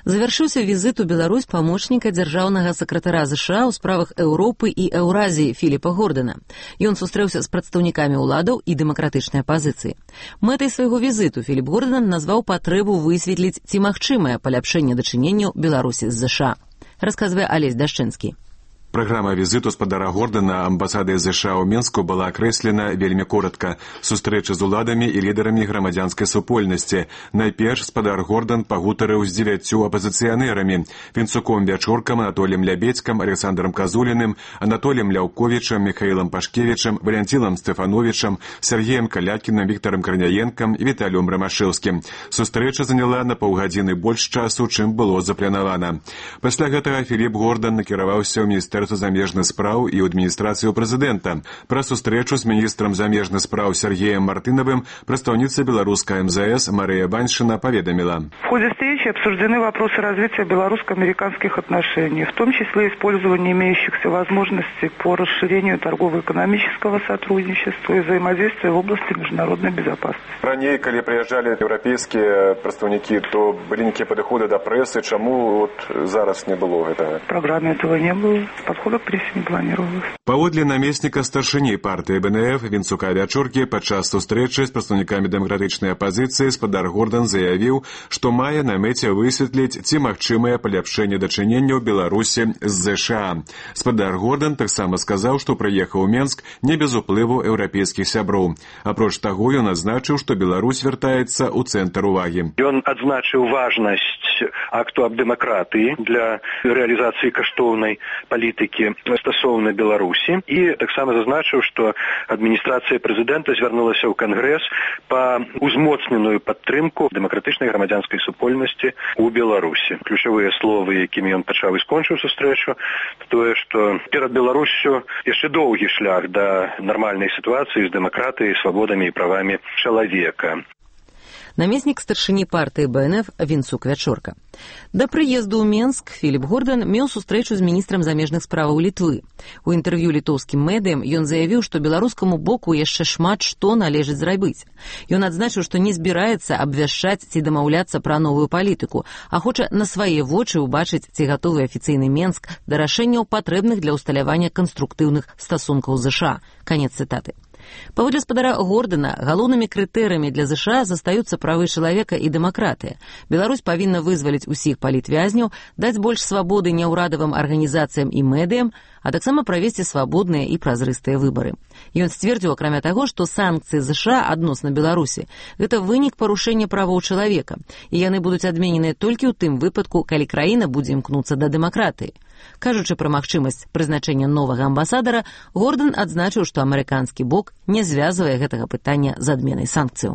Завяршыўся візіт у Беларусь памочніка дзяржаўнага сакратара ЗША ў справах Еўропы і Еўразіі Філіпа Гордана. Ён сустрэўся з прадстаўнікамі ўладаў і дэмакратычнай апазіцыі. Мэтай свайго візіту Філіп Гордан назваў патрэбу высветліць, ці магчымае паляпшэнне дачыненняў Беларусі з ЗША. Расказвае Алесь Дашчынскі. Праграма візіту спадара Гордана амбасады ЗША ў Мінску была акрэслена вельмі коротка. Сустрэча з уладамі і лідарамі грамадзянскай супольнасці. Найперш спадар Гордан пагутарыў з 9 апазіцыянерамі: Вінцуком Вячоркам, Анатоліем Лябедзькам, Александром Казуліным, Анатоліем Ляўковічам, Михаілам Пашкевічам, Валянцінам Стэфановічам, Сергеем Калякінам, Віктарам Карняенкам і Віталіем Рамашэўскім. Сустрэча заняла на паўгадзіны больш часу, чым было запланавана. Пасля гэтага Філіп Гордан накіраваўся ў міністэрства замежных спраў і ў адміністрацыю прэзідэнта. Пра сустрэчу з міністрам замежных спраў Сергеем Мартынавым прадстаўніца беларускай МЗС Мария Баньшина поведомила. В ходе встречи обсуждены вопросы развития белорусско-американских отношений, в том числе использование имеющихся возможностей по расширению торгово-экономического сотрудничества и взаимодействия в области международной безопасности. Ранее, когда приезжали европейские представники, то были некие подходы до прессы. Чему вот зараз не было этого? В программе этого не было. Подхода к прессе не планировалось. Паводле намесніка старшыні партыі БНФ Вінцука Вячоркі падчас сустрэчы з прадстаўнікамі дэмакратычнай апазіцыі спадар Гордан заявіў, што мае на мэце высветліць, ці магчымае паляпшэнне дачыненняў Беларусі з ЗША. Спадар Гордан таксама сказаў, што прыехаў у Менск не без уплыву еўрапейскіх сяброў. Апроч таго, ён адзначыў, што Беларусь вяртаецца ў цэнтр увагі. Ён адзначыў важнасць акту аб дэмакратыі для рэалізацыі каштоўнай палітыкі стасоўна Беларусі і таксама зазначыў, што адміністрацыя прэзідэнта звярнулася ў Кангрэс па узмоцненую падтрымку дэмакратычнай грамадзянскай супольнасці ў Беларусі. Ключавыя словы, якімі ён пачаў і скончыў сустрэчу, тое, што перад Беларуссю яшчэ доўгі шлях да нармальнай сітуацыі з дэмакратыяй, свабодамі і правамі чалавека. Намеснік старшыні партыі БНФ Вінцук Вячорка. Да прыезду ў Менск Філіп Гордан меў сустрэчу з міністрам замежных справаў Літвы. У інтэрв'ю літоўскім медыям ён заявіў, што беларускаму боку яшчэ шмат што належыць зрабіць. Ён адзначыў, што не збіраецца абвяшчаць ці дамаўляцца пра новую палітыку, а хоча на свае вочы ўбачыць, ці гатовы афіцыйны Менск да рашэнняў патрэбных для ўсталявання канструктыўных стасункаў з ЗША. Канец цытаты. Паводле спадара Гордана, галоўнымі крытэрыямі для ЗША застаюцца правы чалавека і дэмакратыя. Беларусь павінна вызваліць усіх палітвязняў, даць больш свабоды няўрадавым арганізацыям і медыям, а таксама правесці свабодныя і празрыстыя выбары. Ён сцвердзіў, акрамя таго, што санкцыі ЗША адносна Беларусі – гэта вынік парушэння правоў чалавека, і яны будуць адмененыя толькі ў тым выпадку, калі краіна будзе імкнуцца да дэмакратыі. Кажучы пра магчымасць прызначэння новага амбасадара, Гордан адзначыў, што амерыканскі бок не звязвае гэтага пытання з адменай санкцыяў.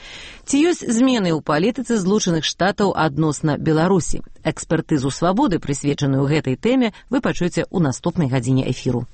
Ці ёсць змены ў палітыцы Злучаных Штатаў адносна Беларусі? Экспертызу свабоды, прысвечаную гэтай тэме, вы пачуеце ў наступнай гадзіне эфіру.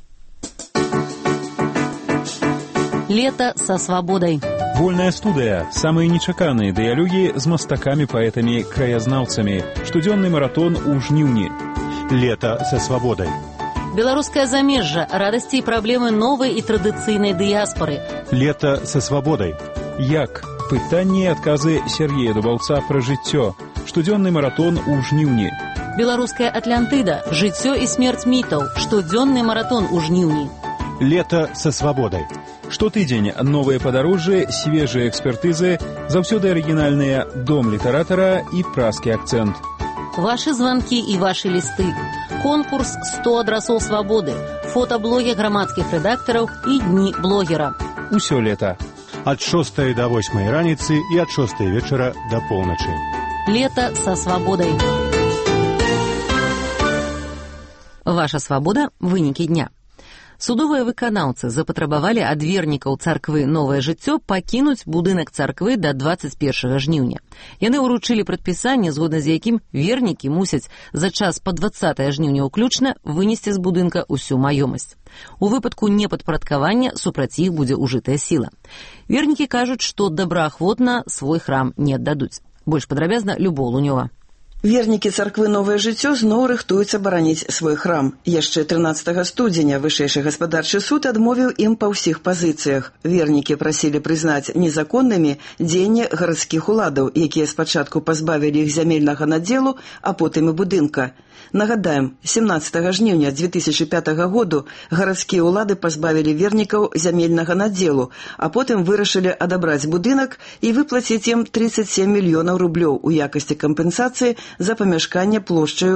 Лето са свабодай. Вольная студыя. Самыя нечаканыя дыялогі з мастакамі, паэтамі, краязнаўцамі. Штодзённы маратон у жніўні. Лето со свободой. Белорусское замежжа, радости и проблемы новой и традиционной диаспоры. Лето со свободой. Як? Пытанні и отказы Сергея Дубаўца про жыццё. Штодзённы маратон у жніўні. Белорусская Атлантыда. Жыццё и смерть митов. Штодзённый маратон у жніўні. Лето со свободой. Штотыдзень новыя падарожжы, свежыя экспертызы, заўсёды арыгінальныя дом літаратара і празкі акцэнт. Ваши звонки и ваши листы. Конкурс «100 адрасов свободы». Фотоблоги громадских редакторов и дни блогера. Усё лето. От 6 до 8 раніцы и от 6 вечера до полночи. Лето со свободой. Ваша свобода – вынікі дня. Судовыя выканаўцы запатрабавалі ад вернікаў царквы «Новае жыццё» пакінуць будынак царквы да 21 жніўня. Яны ўручылі прадпісанне, згодна з якім вернікі мусяць за час па 20 жніўня ўключна вынесці з будынка ўсю маёмасць. У выпадку непадпарадкавання супраць іх будзе ўжытая сіла. Вернікі кажуць, што добраахвотна свой храм не аддадуць. Больш падрабязна Любоў Лунёва. Вернікі царквы «Новае жыццё» зноў рыхтуюцца бараніць свой храм. Яшчэ 13 студзеня вышэйшы гаспадарчы суд адмовіў ім па ўсіх пазіцыях. Вернікі прасілі прызнаць незаконнымі дзеянні гарадскіх уладаў, якія спачатку пазбавілі іх зямельнага надзелу, а потым і будынка. Нагадаем, 17 жніўня 2005 году гарадскія ўлады пазбавілі вернікаў зямельнага надзелу, а потым вырашылі адабраць будынак і выплаціць ім 37 мільёнаў рублёў у якасці кампенсацыі за памяшканне плошчаю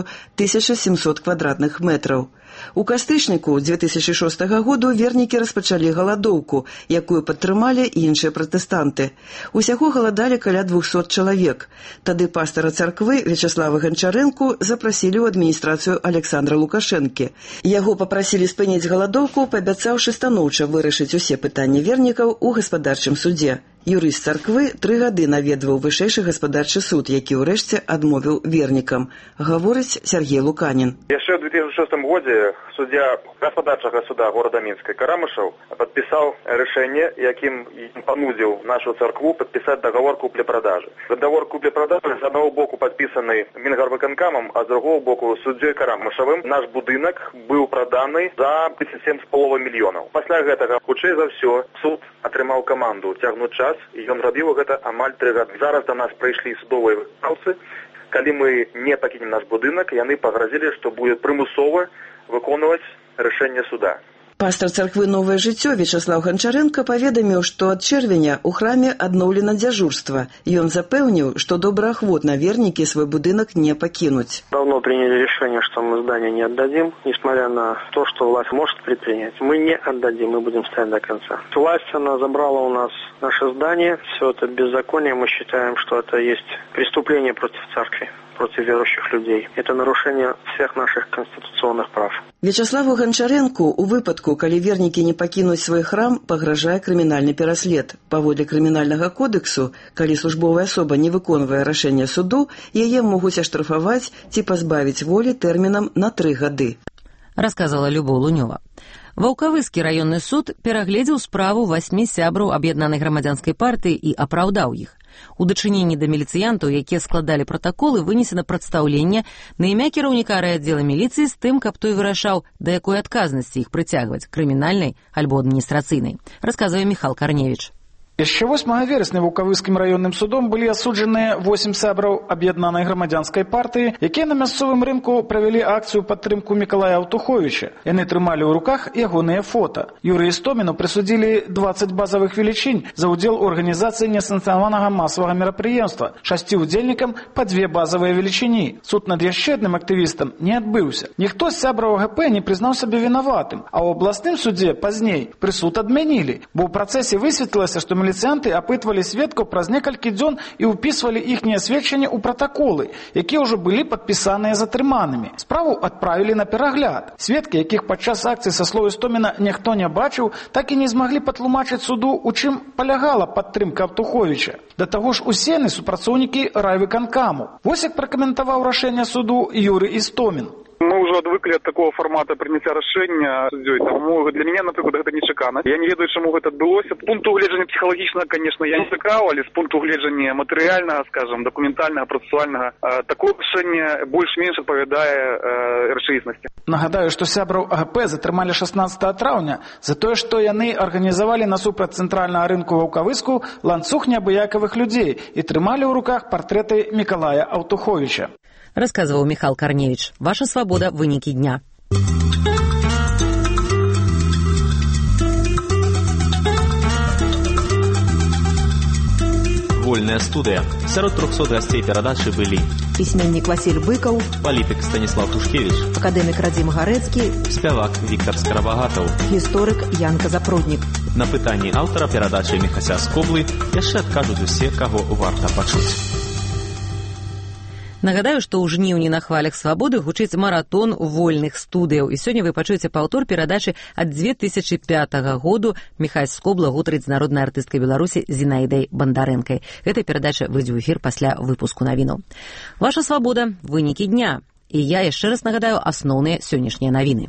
1700 квадратных метраў. У кастрычніку 2006 году вернікі распачалі галадоўку, якую падтрымалі іншыя пратэстанты. Усяго галадалі каля 200 чалавек. Тады пастара царквы Вячаслава Ганчарэнку запрасілі ў адміністрацыю Александра Лукашэнкі. Яго папрасілі спыніць галадоўку, паабяцаўшы станоўча вырашыць усе пытанні вернікаў у гаспадарчым судзе. Юрыст царквы 3 гады наведваў вышэйшы гаспадарчы суд, які ўрэшце адмовіў вернікам. Гаворыць Сергей Луканін. Яшчэ ў 2006 годзе суддзя гаспадарчага суда горада Мінска Карамышаў падпісаў рашэнне, якім панудзіў нашу царкву падпісаць даговор купля-продажы. Даговор купля-продажы з аднаго боку падпісаны Мінгарвыканкамам, а з другого боку суддзёй Карамышавым. Наш будынак быў праданы за 37,5 мільёнаў. Пасля гэтага, хутчэй за ўсё, суд атрымаў каманду цягнуць час, і ён рабіў гэта амаль 3 гады. Зараз да нас прыйшлі судовыя выканаўцы. Калі мы не пакінем наш будынак, яны пагрозілі, што будзе прымусова выконваць рашэнне суда. Пастор царквы «Новае жыццё» Вячаслав Ганчарэнка паведаміў, што ад чэрвеня ў храме адноўлена дзяжурства. Ён запэўніў, што добраахвотна вернікі свой будынак не пакінуць. Давно приняли решение, что мы здание не отдадим, несмотря на то, что власть может предпринять. Мы не отдадим, мы будем стоять до конца. Власть, она забрала у нас наше здание, все это беззаконие, мы считаем, что это есть преступление против церкви, против верующих людей. Это нарушение всех наших конституционных прав. Вячаславу Ганчарэнку у выпадку, калі вернікі не пакінуць свой храм, пагражае крымінальны пераслед. Паводле крымінальнага кодексу, калі службовая асоба не выконвае рашэнне суду, яе могуць аштрафаваць ці пазбавіць волі тэрмінам на 3 гады. Расказала Любоў Лунёва. Ваўкавыскі раённы суд перагледзеў справу 8 сябраў аб'яднанай грамадзянскай партыі і апраўдаў іх. У дачыненні да міліцыянтаў, якія складалі пратаколы, вынесена прадстаўленне на імя кіраўніка райаддзела міліцыі з тым, каб той вырашаў, да якой адказнасці іх прыцягваць, крымінальнай альбо адміністрацыйнай, расказвае Міхал Карневіч. Яшчэ 8 верасня Ваўкавыскім раённым судом былі асуджаныя 8 сябраў аб'яднанай грамадзянскай партыі, якія на мясцовым рынку правялі акцыю падтрымку Мікалая Аўтуховіча. Яны трымалі ў руках ягоныя фота. Юрыю Істоміну прысудзілі 20 базавых велічынь за ўдзел у арганізацыі несанкцыянаванага масавага мерапрыемства. 6 удзельнікам па 2 базавыя велічыні. Суд над яшчэ адным актывістам не адбыўся. Ніхто з сябраў АГП не прызнаў сабе вінаватым, а ў абласным судзе пазней прысуд адмянілі, бо ў працэсе высветлілася, што міліцыянты апытвалі сведкаў праз некалькі дзён і ўпісвалі іхнія сведчанні ў пратаколы, якія ўжо былі падпісаныя затрыманымі. Справу адправілі на перагляд. Сведкі, якіх падчас акцыі, са слоў Істоміна, ніхто не бачыў, так і не змаглі патлумачыць суду, у чым палягала падтрымка Аўтуховіча. Да таго ж усе яны супрацоўнікі райвыканкаму. Вось як пракаментаваў рашэнне суду Юрый Істомін. Мы уже отвыкли от такого формата принятия решения суддей. Тому для меня, например, это нечаканно. Я не ведаю, чему это отбылося. С пункту гледжання психологічного, конечно, я не чекав, але з пункту гледжання матеріального, скажем, документального, процесуального, такое решение больш-менш відповідає речаїсності. Нагадаю, што сябраў АГП затрымалі 16 траўня за тое, што яны арганізавалі насупраць цэнтральнага рынку Ваўкавыску ланцуг неабыякавых людзей і трымалі ў руках партрэты Мікалая Аўтуховіча. Рассказывал Михаил Корневич. Ваша свобода. Вынікі дня. Вольная студыя. Сярод 300 гасцей перадачы былі пісьменнік Васіль Быкаў, палітык Станіслав Тушкевіч, акадэмік Радзім Гарэцкі, спявак Віктар Скарабагатаў, гісторык Янка Запруднік. На пытанні аўтара перадачы Міхася Скоблы яшчэ адкажуць усе, каго варта пачуць. Нагадаю, што ў жніўні на хвалях свабоды гучыць маратон вольных студыяў. І сёння вы пачуеце паўтор перадачы ад 2005 году. Міхась Скобла гутарыць з народнай артысткай Беларусі Зінаідай Бандарэнкай. Гэта перадача выйдзе ў эфір пасля выпуску навінаў. Ваша свабода. Вынікі дня. І я яшчэ раз нагадаю асноўныя сённяшнія навіны.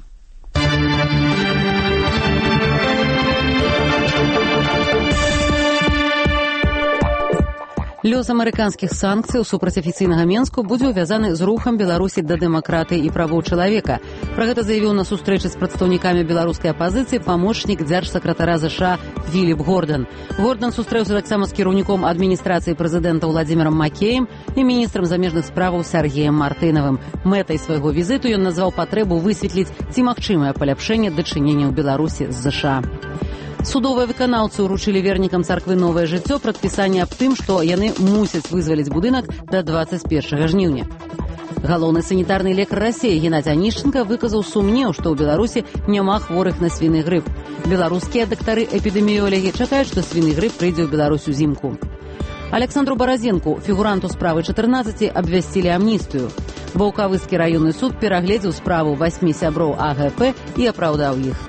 Лёс амерыканскіх санкцый супраць афіцыйнага Менску будзе ўвязаны з рухам Беларусі да дэмакратыі і правоў чалавека. Пра гэта заявіў на сустрэчы з прадстаўнікамі беларускай апазіцыі памочнік дзяржсакратара ЗША Філіп Гордан. Гордан сустрэўся таксама з кіраўніком адміністрацыі прэзідэнта Владзімірам Макеем і міністрам замежных справаў Сергеем Мартынавым. Мэтай свайго візіту ён назваў патрэбу высветліць, ці магчымае паляпшэнне дачыненняў Беларусі з ЗША. Судовыя выканаўцы ўручылі вернікам царквы «Новае жыццё» прадпісанне аб тым, што яны мусяць вызваліць будынак да 21 жніўня. Галоўны санітарны лекар Расіі Геннадзь Анішченка выказаў сумнеў, што ў Беларусі няма хворых на свіны грып. Беларускія дактары-эпідэміёлагі чакаюць, што свіны грып прыйдзе ў Беларусь узімку. Александру Баразенку, фігуранту справы 14, абвясцілі амністыю. Ваўкавыскі раённы суд перагледзеў справу 8 сяброў АГП і апраўдаў іх.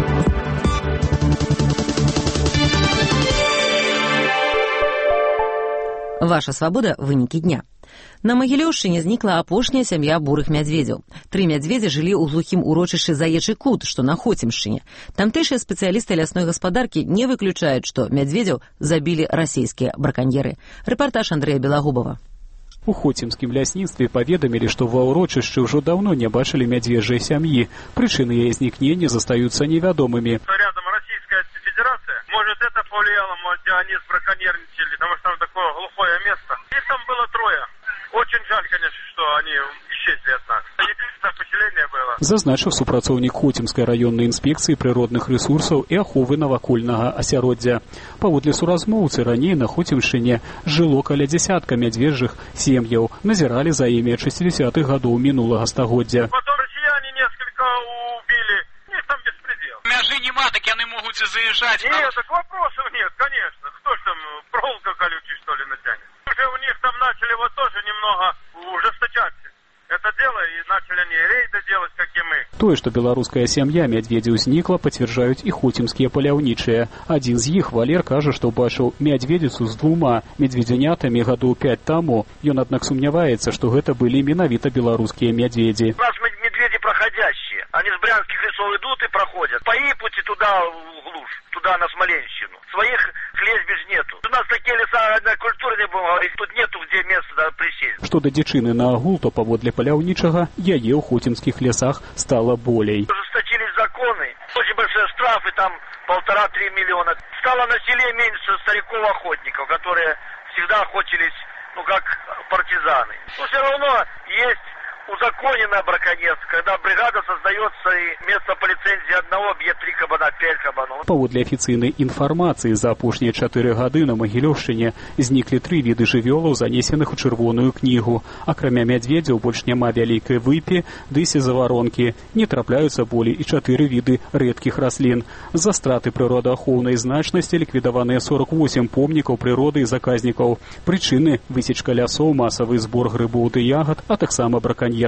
Ваша свабода. Вынікі дня. На Магілёўшчыне знікла апошняя сям'я бурых мядзведзяў. 3 мядзведзя жылі ў глухім урочышчы Заечы кут, што на Хоцімшчыне. Тамтэйшыя спецыялісты лясной гаспадаркі не выключаюць, што мядзведзяў забілі расійскія браканьеры. Рэпартаж Андрэя Белагубова. У Хоцімскім лясніцтве паведамілі, што ва ўрочышчы ўжо даўно не бачылі мядзвежжай сям'і. Прычыны яе знікнення застаюцца невядомымі. Рядом Российская Федерация. Может, это повлияло, может, они сбраконьерничали, потому что там такое глухое место. Их там было 3. Очень жаль, конечно, что они исчезли от нас. Единственное поселение было. Зазначыў супрацоўнік Хоцімскай раённай інспекцыі прыродных рэсурсаў і аховы навакольнага асяроддзя. Паводле суразмоўцы, раней на Хоцімшчыне жыло каля дзясятка мядзвежжых сем'яў. Назіралі за імі ад 60-х гадоў минулага стагоддзя. Потом россияне несколько убили. Нет, там беспредел. Мяжи нема, так яны могут заезжать. Нет, так вопросов нет, конечно. Кто ж там, проволока колючий, что ли, натянет? Уже у них там начали вот тоже немного ужесточать это дело, и начали они рейды делать, как и мы. Тое, што беларуская сям'я мядзведзяў знікла, пацвярджаюць і хоцімскія паляўнічыя. Адзін з іх, Валер, кажа, што бачыў мядзведзіцу з 2 медведзянятамі гадоў 5 таму. Ён, аднак, сумняваецца, што гэта былі менавіта беларускія мядзведзі. У нас медведи проходящие. Они с брянских лесов идут и проходят. По Ипути туда в глушь, туда на Смоленщину. Своих лесбиж нету. У нас такие леса одной культуры не будем говорить. Тут нету где места присесть. Што да дзічыны на агул, то паводле паляўнічага яе ў хоцімскіх лясах стала болей. Ужесточились законы. Очень большие штрафы, там 1,5–3 миллиона. Стало на селе меньше стариков-охотников, которые всегда охотились, как партизаны. Но все равно есть узаконенное браконьерство, когда бригада создается и место по лицензии одного бьет 3 кабана, 5 кабанов. Паводле афіцыйнай інфармацыі, за апошнія 4 гады на Магілёўшчыне зніклі 3 віды жывёлаў, занесеных у чырвоную кнігу. Акрамя мядзведзяў больш няма вялікай выпі, ды сезаваронкі. Не трапляюцца болей і 4 віды рэдкіх раслін. За страты прыродаахоўнай значнасці ліквідаваныя 48 помнікаў прыроды і заказнікаў. Прычыны – высечка лясоў, масавы збор грыбоў ды ягад, а таксама браканьерства.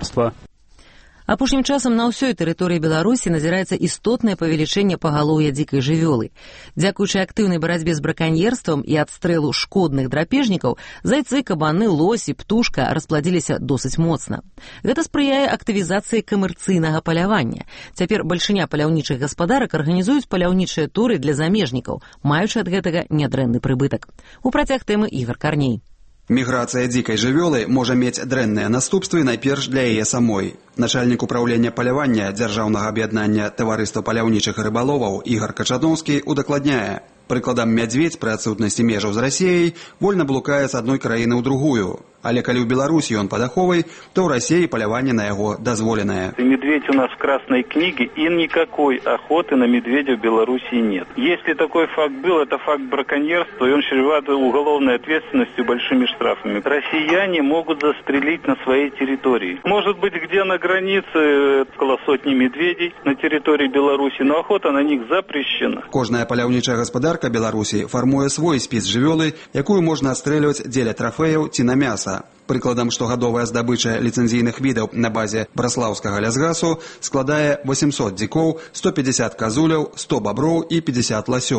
Апошнім часам на ўсёй тэрыторыі Беларусі назіраецца істотнае павелічэнне пагалоўя дзікай жывёлы. Дзякуючы актыўнай барацьбе з браканьерствам і адстрэлу шкодных драпежнікаў, зайцы, кабаны, лось і птушка распладзіліся досыць моцна. Гэта спрыяе актывізацыі камерцыйнага палявання. Цяпер бальшыня паляўнічых гаспадарак арганізуюць паляўнічыя туры для замежнікаў, маючы ад гэтага нядрэнны прыбытак. У працяг тэмы Ігор Карней. Міграцыя дзікай жывёлы можа мець дрэнныя наступствы найперш для яе самой. Начальнік управлення палявання Дзяржаўнага аб'яднання таварыства паляўнічых рыбаловаў Ігор Качадоўскі удакладняе. Прыкладам, мядзведзь пры адсутнасці межаў з Расіяй вольна блукае з адной краіны ў другую. Але калі ў Беларусі ён пад аховай, то ў Расіі паляванне на яго дазволенае. Медведь у нас в Красной книге, и никакой охоты на медведя в Беларуси нет. Если такой факт был, это факт браконьерства, и он чреват уголовной ответственностью, большими штрафами. Россияне могут застрелить на своей территории. Может быть, где на границе около 100 медведей на территории Беларуси, но охота на них запрещена. Кожная паляўнічая гаспадарка Беларусі фармуе свой спіс жывёлы, якую можна адстрэльваць дзеля трафеяў ці на мяса. Прыкладам, штогадовая здабыча ліцэнзійных відаў на базе браслаўскага лясгасу складае 800 дзікоў, 150 казуляў, 100 баброў і 50 ласёў.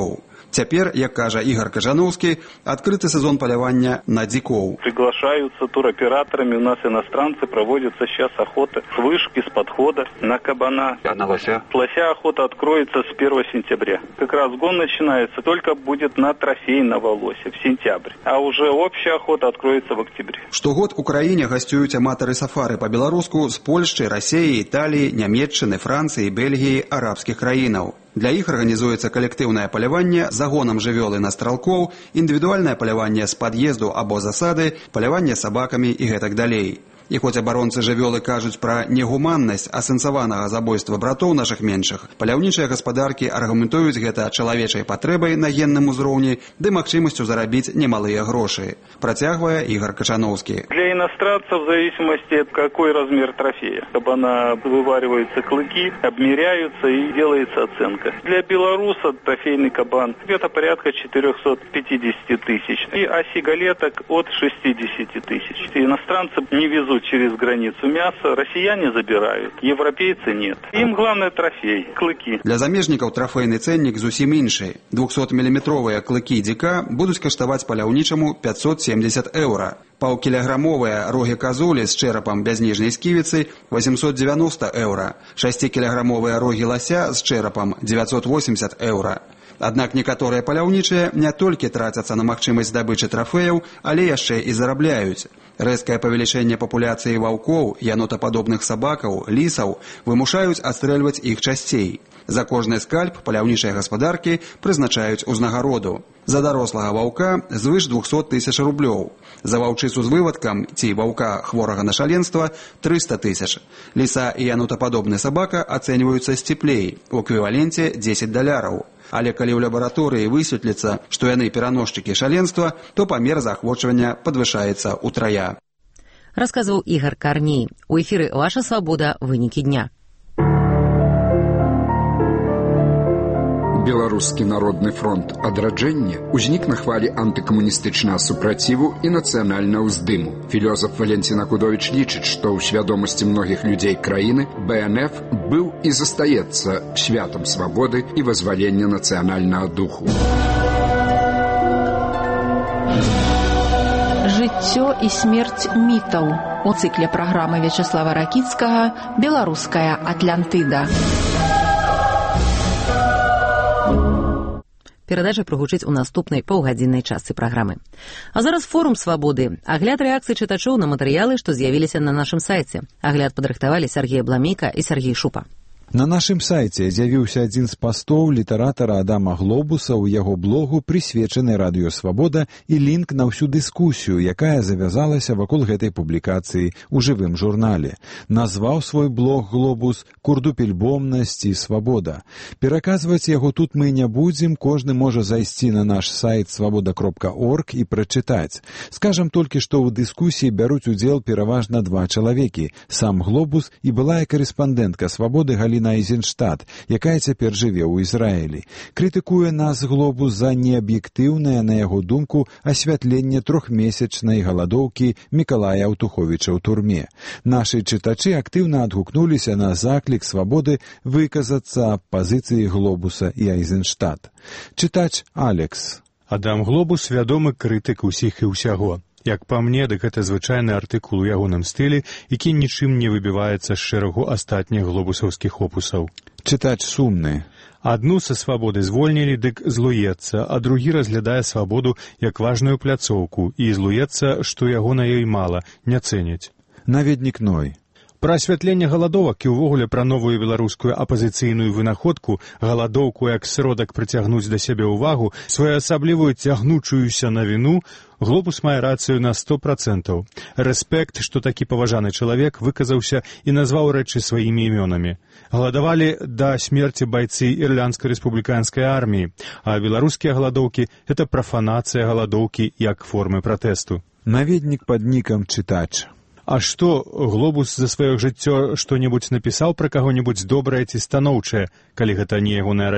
Цяпер, як кажа Ігар Кажановскі, адкрыты сезон палявання на дзікоў. Приглашаются туроператорами, у нас иностранцы, проводится сейчас охота с вышки, с подхода на кабана. А на лося? Лося охота откроется с 1 сентября. Как раз гон начинается, только будет на трофейного лося в сентябре. А уже общая охота откроется в октябре. Штогод у краіне гасцююць аматары сафары па-беларуску з Польшчы, Расіі, Італіі, Нямецчыны, Францыі, Бельгіі, арабскіх краінаў. Для іх арганізуецца калектыўнае паляванне, загонам жывёлы на стралкоў, індывідуальнае паляванне з пад'езду або засады, паляванне сабакамі і гэтак далей. І хоць абаронцы жывёлы кажуць пра негуманнасць асэнсаванага забойства братоў нашых меншых, паляўнічыя гаспадаркі аргументуюць гэта чалавечай патрэбай на генным узроўні ды магчымасцю зарабіць немалыя грошы. Працягвае Ігар Качановскі. Для иностранцев в зависимости от какой размер трофея. Кабана вывариваются клыки, обмеряются и делается оценка. Для белоруса трофейный кабан где-то порядка 450 тысяч. И осиголеток от 60 тысяч. Иностранцы не везут через границу мясо, россияне забирают, европейцы нет. Им главное трофей, клыки. Для замежнікаў трафейны цэннік зусім іншы. 200-міліметровыя клыкі дзіка будуць каштаваць паляўнічаму 570 еўра. Паўкілаграмовыя рогі казулі з чэрапам без ніжняй сківіцы 890 еўра. 6-кілаграмовыя рогі лася з чэрапам 980 еўра. Аднак некаторыя паляўнічыя не толькі трацяцца на магчымасць здабычы трафеяў, але яшчэ і зарабляюць. Рэзкае павелічэнне папуляцыі ваўкоў, янотападобных сабакаў, лісаў вымушаюць адстрэльваць іх часцей. За кожны скальп паляўнічыя гаспадаркі прызначаюць узнагароду. За дарослага ваўка звыш 200 тысяч рублёў. За ваўчыцу з вывадкам ці ваўка хворага на шаленства 300 тысяч. Ліса і янотападобны сабака ацэньваюцца сціплей, у эквіваленце $10. Але калі ў лабараторыі высветліцца, што яны пераносчыкі шаленства, то памер захворчвання падвышаецца ўтрая. Расказваў Ігар Карней. У эфіры «Ваша свабода. Вынікі дня». Беларускі народны фронт адраджэння узнік на хвалі антыкамуністычнага супраціву і нацыянальнага ўздыму. Філёзаф Валенцін Акудовіч лічыць, што ў свядомасці многіх людзей краіны БНФ быў і застаецца святам свабоды і вызвалення нацыянальнага духу. Жыццё і смерць мітаў у цыкле праграмы Вячаслава Ракіцкага «Беларуская Атлантыда». Перадача прагучыць у наступнай паўгадзіннай частцы праграмы. А зараз форум свабоды. Агляд рэакцый чытачоў на матэрыялы, што з'явіліся на нашым сайце. Агляд падрыхтавалі Сергей Бламейка і Сергей Шупа. На нашым сайце з'явіўся адзін з пастоў літаратара Адама Глобуса ў яго блогу, прысвечаны радыё «Свабода», і лінк на ўсю дыскусію, якая завязалася вакол гэтай публікацыі ў жывым журнале. Назваў свой блог Глобус «Курдупельбомнасць і свабода». Пераказваць яго тут мы не будзем, кожны можа зайсці на наш сайт свабода.орг і прачытаць. Скажам толькі, што ў дыскусіі бяруць удзел пераважна два чалавекі, сам Глобус і былая карэспандэнтка «Свабоды» Галіна Айзенштадт, якая цяпер жыве ў Ізраілі. Крытыкуе нас Глобус за неаб'ектыўнае, на яго думку, асвятленне трохмесячнай галадоўкі Мікалая Аўтуховіча ў турме. Нашы чытачы актыўна адгукнуліся на заклік «Свабоды» выказацца аб пазіцыі Глобуса і Айзенштадт. Чытач Алекс. Адам Глобус вядомы крытык усіх і ўсяго. Як па мне, дык гэта звычайны артыкул у ягоным стылі, які нічым не выбіваецца з шэрагу астатніх глобусаўскіх опусаў. Чытач сумны. Адну са свабоды звольнілі, дык злуецца, а другі разглядае свабоду як важную пляцоўку і злуецца, што яго на ёй мала, не цэняць. Наведнік Ной. Пра асвятленне галадовак і ўвогуле пра новую беларускую апазіцыйную вынаходку, галадоўку як сродак прыцягнуць да сябе ўвагу, своеасаблівую цягнучуюся навіну, Глобус мае рацыю на 100%. Рэспект, што такі паважаны чалавек выказаўся і назваў рэчы сваімі імёнамі. Галадавалі да смерці байцы ірландскай рэспубліканскай арміі, а беларускія галадоўкі – гэта прафанацыя галадоўкі як формы пратэсту. Наведнік пад нікам чытач. А што, Глобус за сваё жыццё што-небудзь напісаў пра каго-небудзь добрае ці станоўчае, калі гэта не ягоная радня?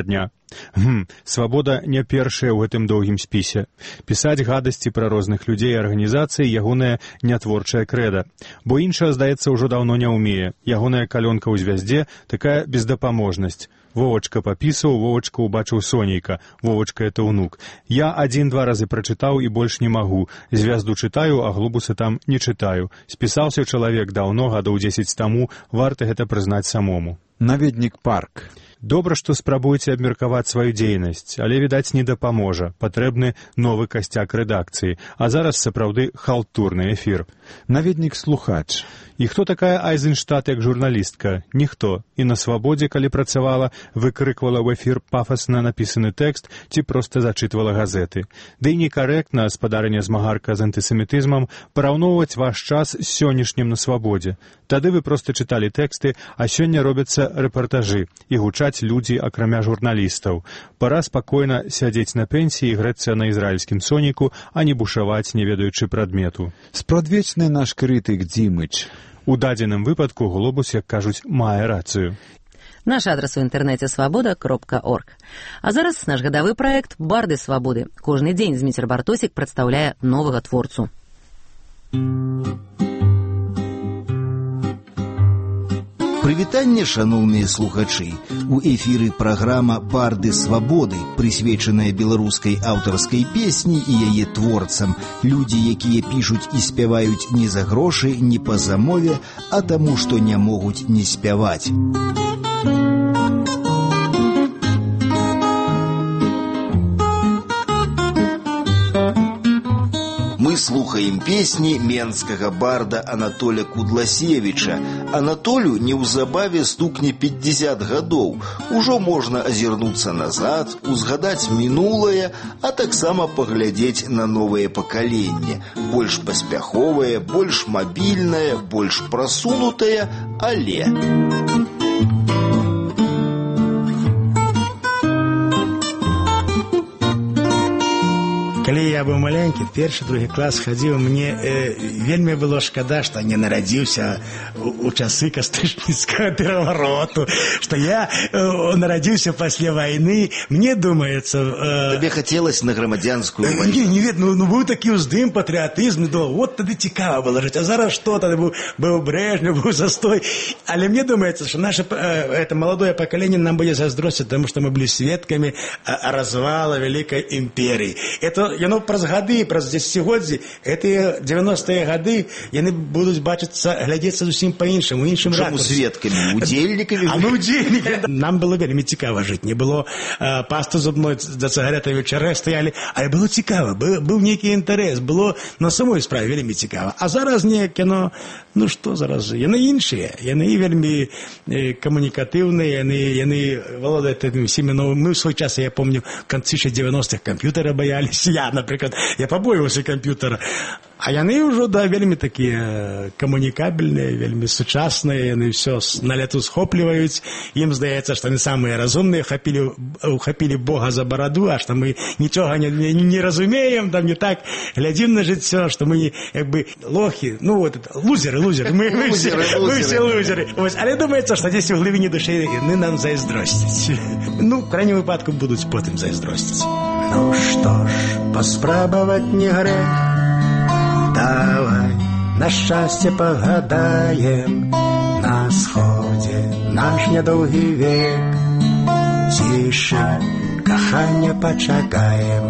Свабода не першая ў гэтым доўгім спісе. Пісаць гадасці пра розных людзей і арганізацый ягоная нятворчая крэда. Бо іншая, здаецца, ўжо даўно не ўмее. Ягоная калёнка ў звязде — такая бездапаможнасць. Вовачка папісаў, Вовачка ўбачыў Сонейка. Вовачка — это ўнук. Я 1-2 разы прачытаў і больш не магу. Звязду чытаю, а глобусы там не чытаю. Спісаўся чалавек даўно, гадоў 10 таму, варта гэта прызнаць самому. Наведнік Парк. Добра, што спрабуеце абмеркаваць сваю дзейнасць, але, відаць, не дапаможа. Патрэбны новы касцяк рэдакцыі. А зараз сапраўды халтурны эфір. Наведнік Слухач. І хто такая Айзенштат як журналістка? Ніхто. І на свабодзе, калі працавала, выкрыквала ў эфір пафасна напісаны тэкст ці проста зачытвала газеты. Ды і некарэктна, спадарыня змагарка з антысемітызмам, параўноўваць ваш час з сённяшнім на свабодзе. Тады вы проста чыталі тэксты, а сёння робяцца рэпартажы і гучаць людзі, акрамя журналістаў. Пара спакойна сядзець на пенсіі і грэцца на ізраільскім соніку, а не бушаваць, не ведаючы прадмету. Спрадвечны наш крытык Дзімыч. У дадзеным выпадку глобус, як кажуць, мае рацыю. Наш адрас у інтэрнэце свабода.орг. А зараз наш гадавы праект «Барды свабоды». Кожны дзень Зміцер Бартосік прадстаўляе новага творцу. Прывітанне, шаноўныя слухачы. У эфіры праграма «Барды свабоды», прысвечаная беларускай аўтарскай песні і яе творцам. Людзі, якія пішуць і спяваюць не за грошы, не па замове, а таму, што не могуць не спяваць. Мы слухаем песні менскага барда Анатоля Кудласевіча. Анатолю неўзабаве стукне 50 гадоў. Ужо можна азірнуцца назад, узгадаць мінулае, а таксама паглядзець на новае пакаленне. Больш паспяховае, больш мабільнае, больш прасунутае, але... Калі я быў маленькі, першы, другі клас хадзіў, мне вельмі было шкада, што не нарадзіўся у часы кастрычніцкага перавароту, што я нарадзіўся пасля вайны. Мне думаецца... Табе хацелася на грамадзянскую вайну? Не ведаю, быў такі ўздым, патрыятызм, вот тады цікава было жыць. А зараз што? Тады быў Брежнев, быў застой. Але мне думаецца, што наше маладое пакаленне нам будзе зайздросціць, таму што мы былі сведкамі развала вялікай імперыі. Яно праз гады, праз дзесяцігоддзі, гэтыя 90-е гады, яны будуць бачыцца, глядзецца зусім па-іншаму, іншым ракурсе. Чаму сведкамі? Удзельнікамі? Удзельнікамі. Нам было вельмі цікава жыць. Не было пасту зубной за цыгаретамі чарэ стаялі, але было цікава, быў нейкі інтарэс, было на самой справе вельмі цікава. А зараз неяк яно, ну што зараз, яны іншыя, яны вельмі камунікатыўныя, яны валодаюць всімі новымі. Мы ў свой час, я помню, в канцы 90-х камп'ютара баяліся. Я, напрыклад, я пабойваўся камп'ютара. А яны ўжо, да, вельмі такія камунікабельныя, вельмі сучасныя, яны ўсё на лету схопліваюць. Ім здаецца, што яны самыя разумныя, ухапілі Бога за бараду, а што мы нічога не разумеем, там не так глядзім на жыццё, што мы як бы лохі, ну вот, лузеры. Мы все лузеры. Але думаецца, што дзесь у глыбіні душы яны нам зайздросцяць. Ну, в крайнім выпадку будуць потым зайздросцяць. Ну што ж, паспрабаваць не грэх. Давай на шчасце пагадаем, на сходзе наш нядоўгі век. Ціша, кахання пачакаем.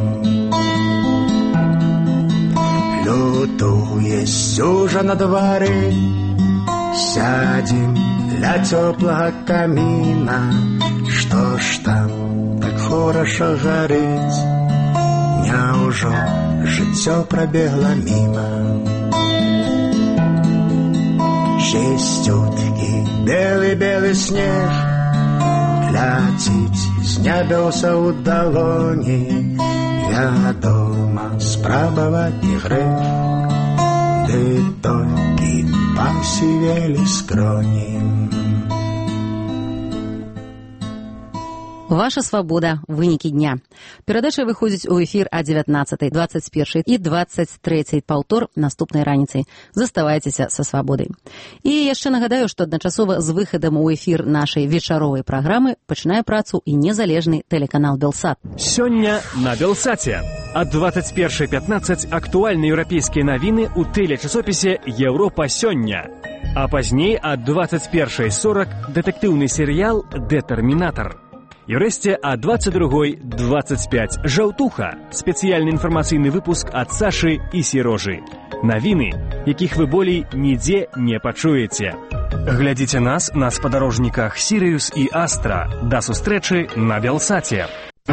Лютуе сюжа на двары, сядзем ля цёплага каміна. Што ж там так хораша гарыць? Няўжо жыццё прабегла міма. Чысцюткі белы снег ляціць з нябёса ў далоні. Вядома, спрабаваць не грэх, ды толькі пасівелі скроні. Ваша свабода. Вынікі дня. Перадача выходзіць у эфір о 19, 21 і 23 паўтор наступнай раніцай. Заставайцеся са свабодай. І яшчэ нагадаю, што адначасова з выхадам у эфір нашай вечаровай праграмы пачынае працу і незалежны тэлеканал Белсат. Сёння на Белсаце. Ад 21:15 актуальныя еўрапейскія навіны ў тэлечасопісе «Еўропа сёння». А пазней ад 21:40 дэтэктыўны серыял «Дэтэрмінатар». І ўрэшце а 22:25 «Жаўтуха» – спецыяльны інфармацыйны выпуск ад Сашы і Серожы. Навіны, якіх вы болей нідзе не пачуеце. Глядзіце нас на спадарожніках «Сірыус» і «Астра». Да сустрэчы на Белсаце.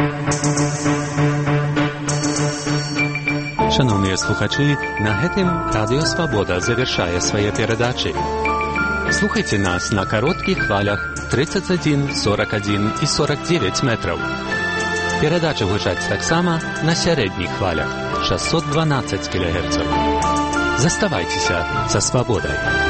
Шановныя слухачы, на гэтым Радыё Свабода завяршае свае перадачы. Слухайце нас на кароткіх хвалях 31, 41 і 49 метраў. Перадачы гучаць таксама на сярэдніх хвалях 612 кГц. Заставайцеся са свабодай.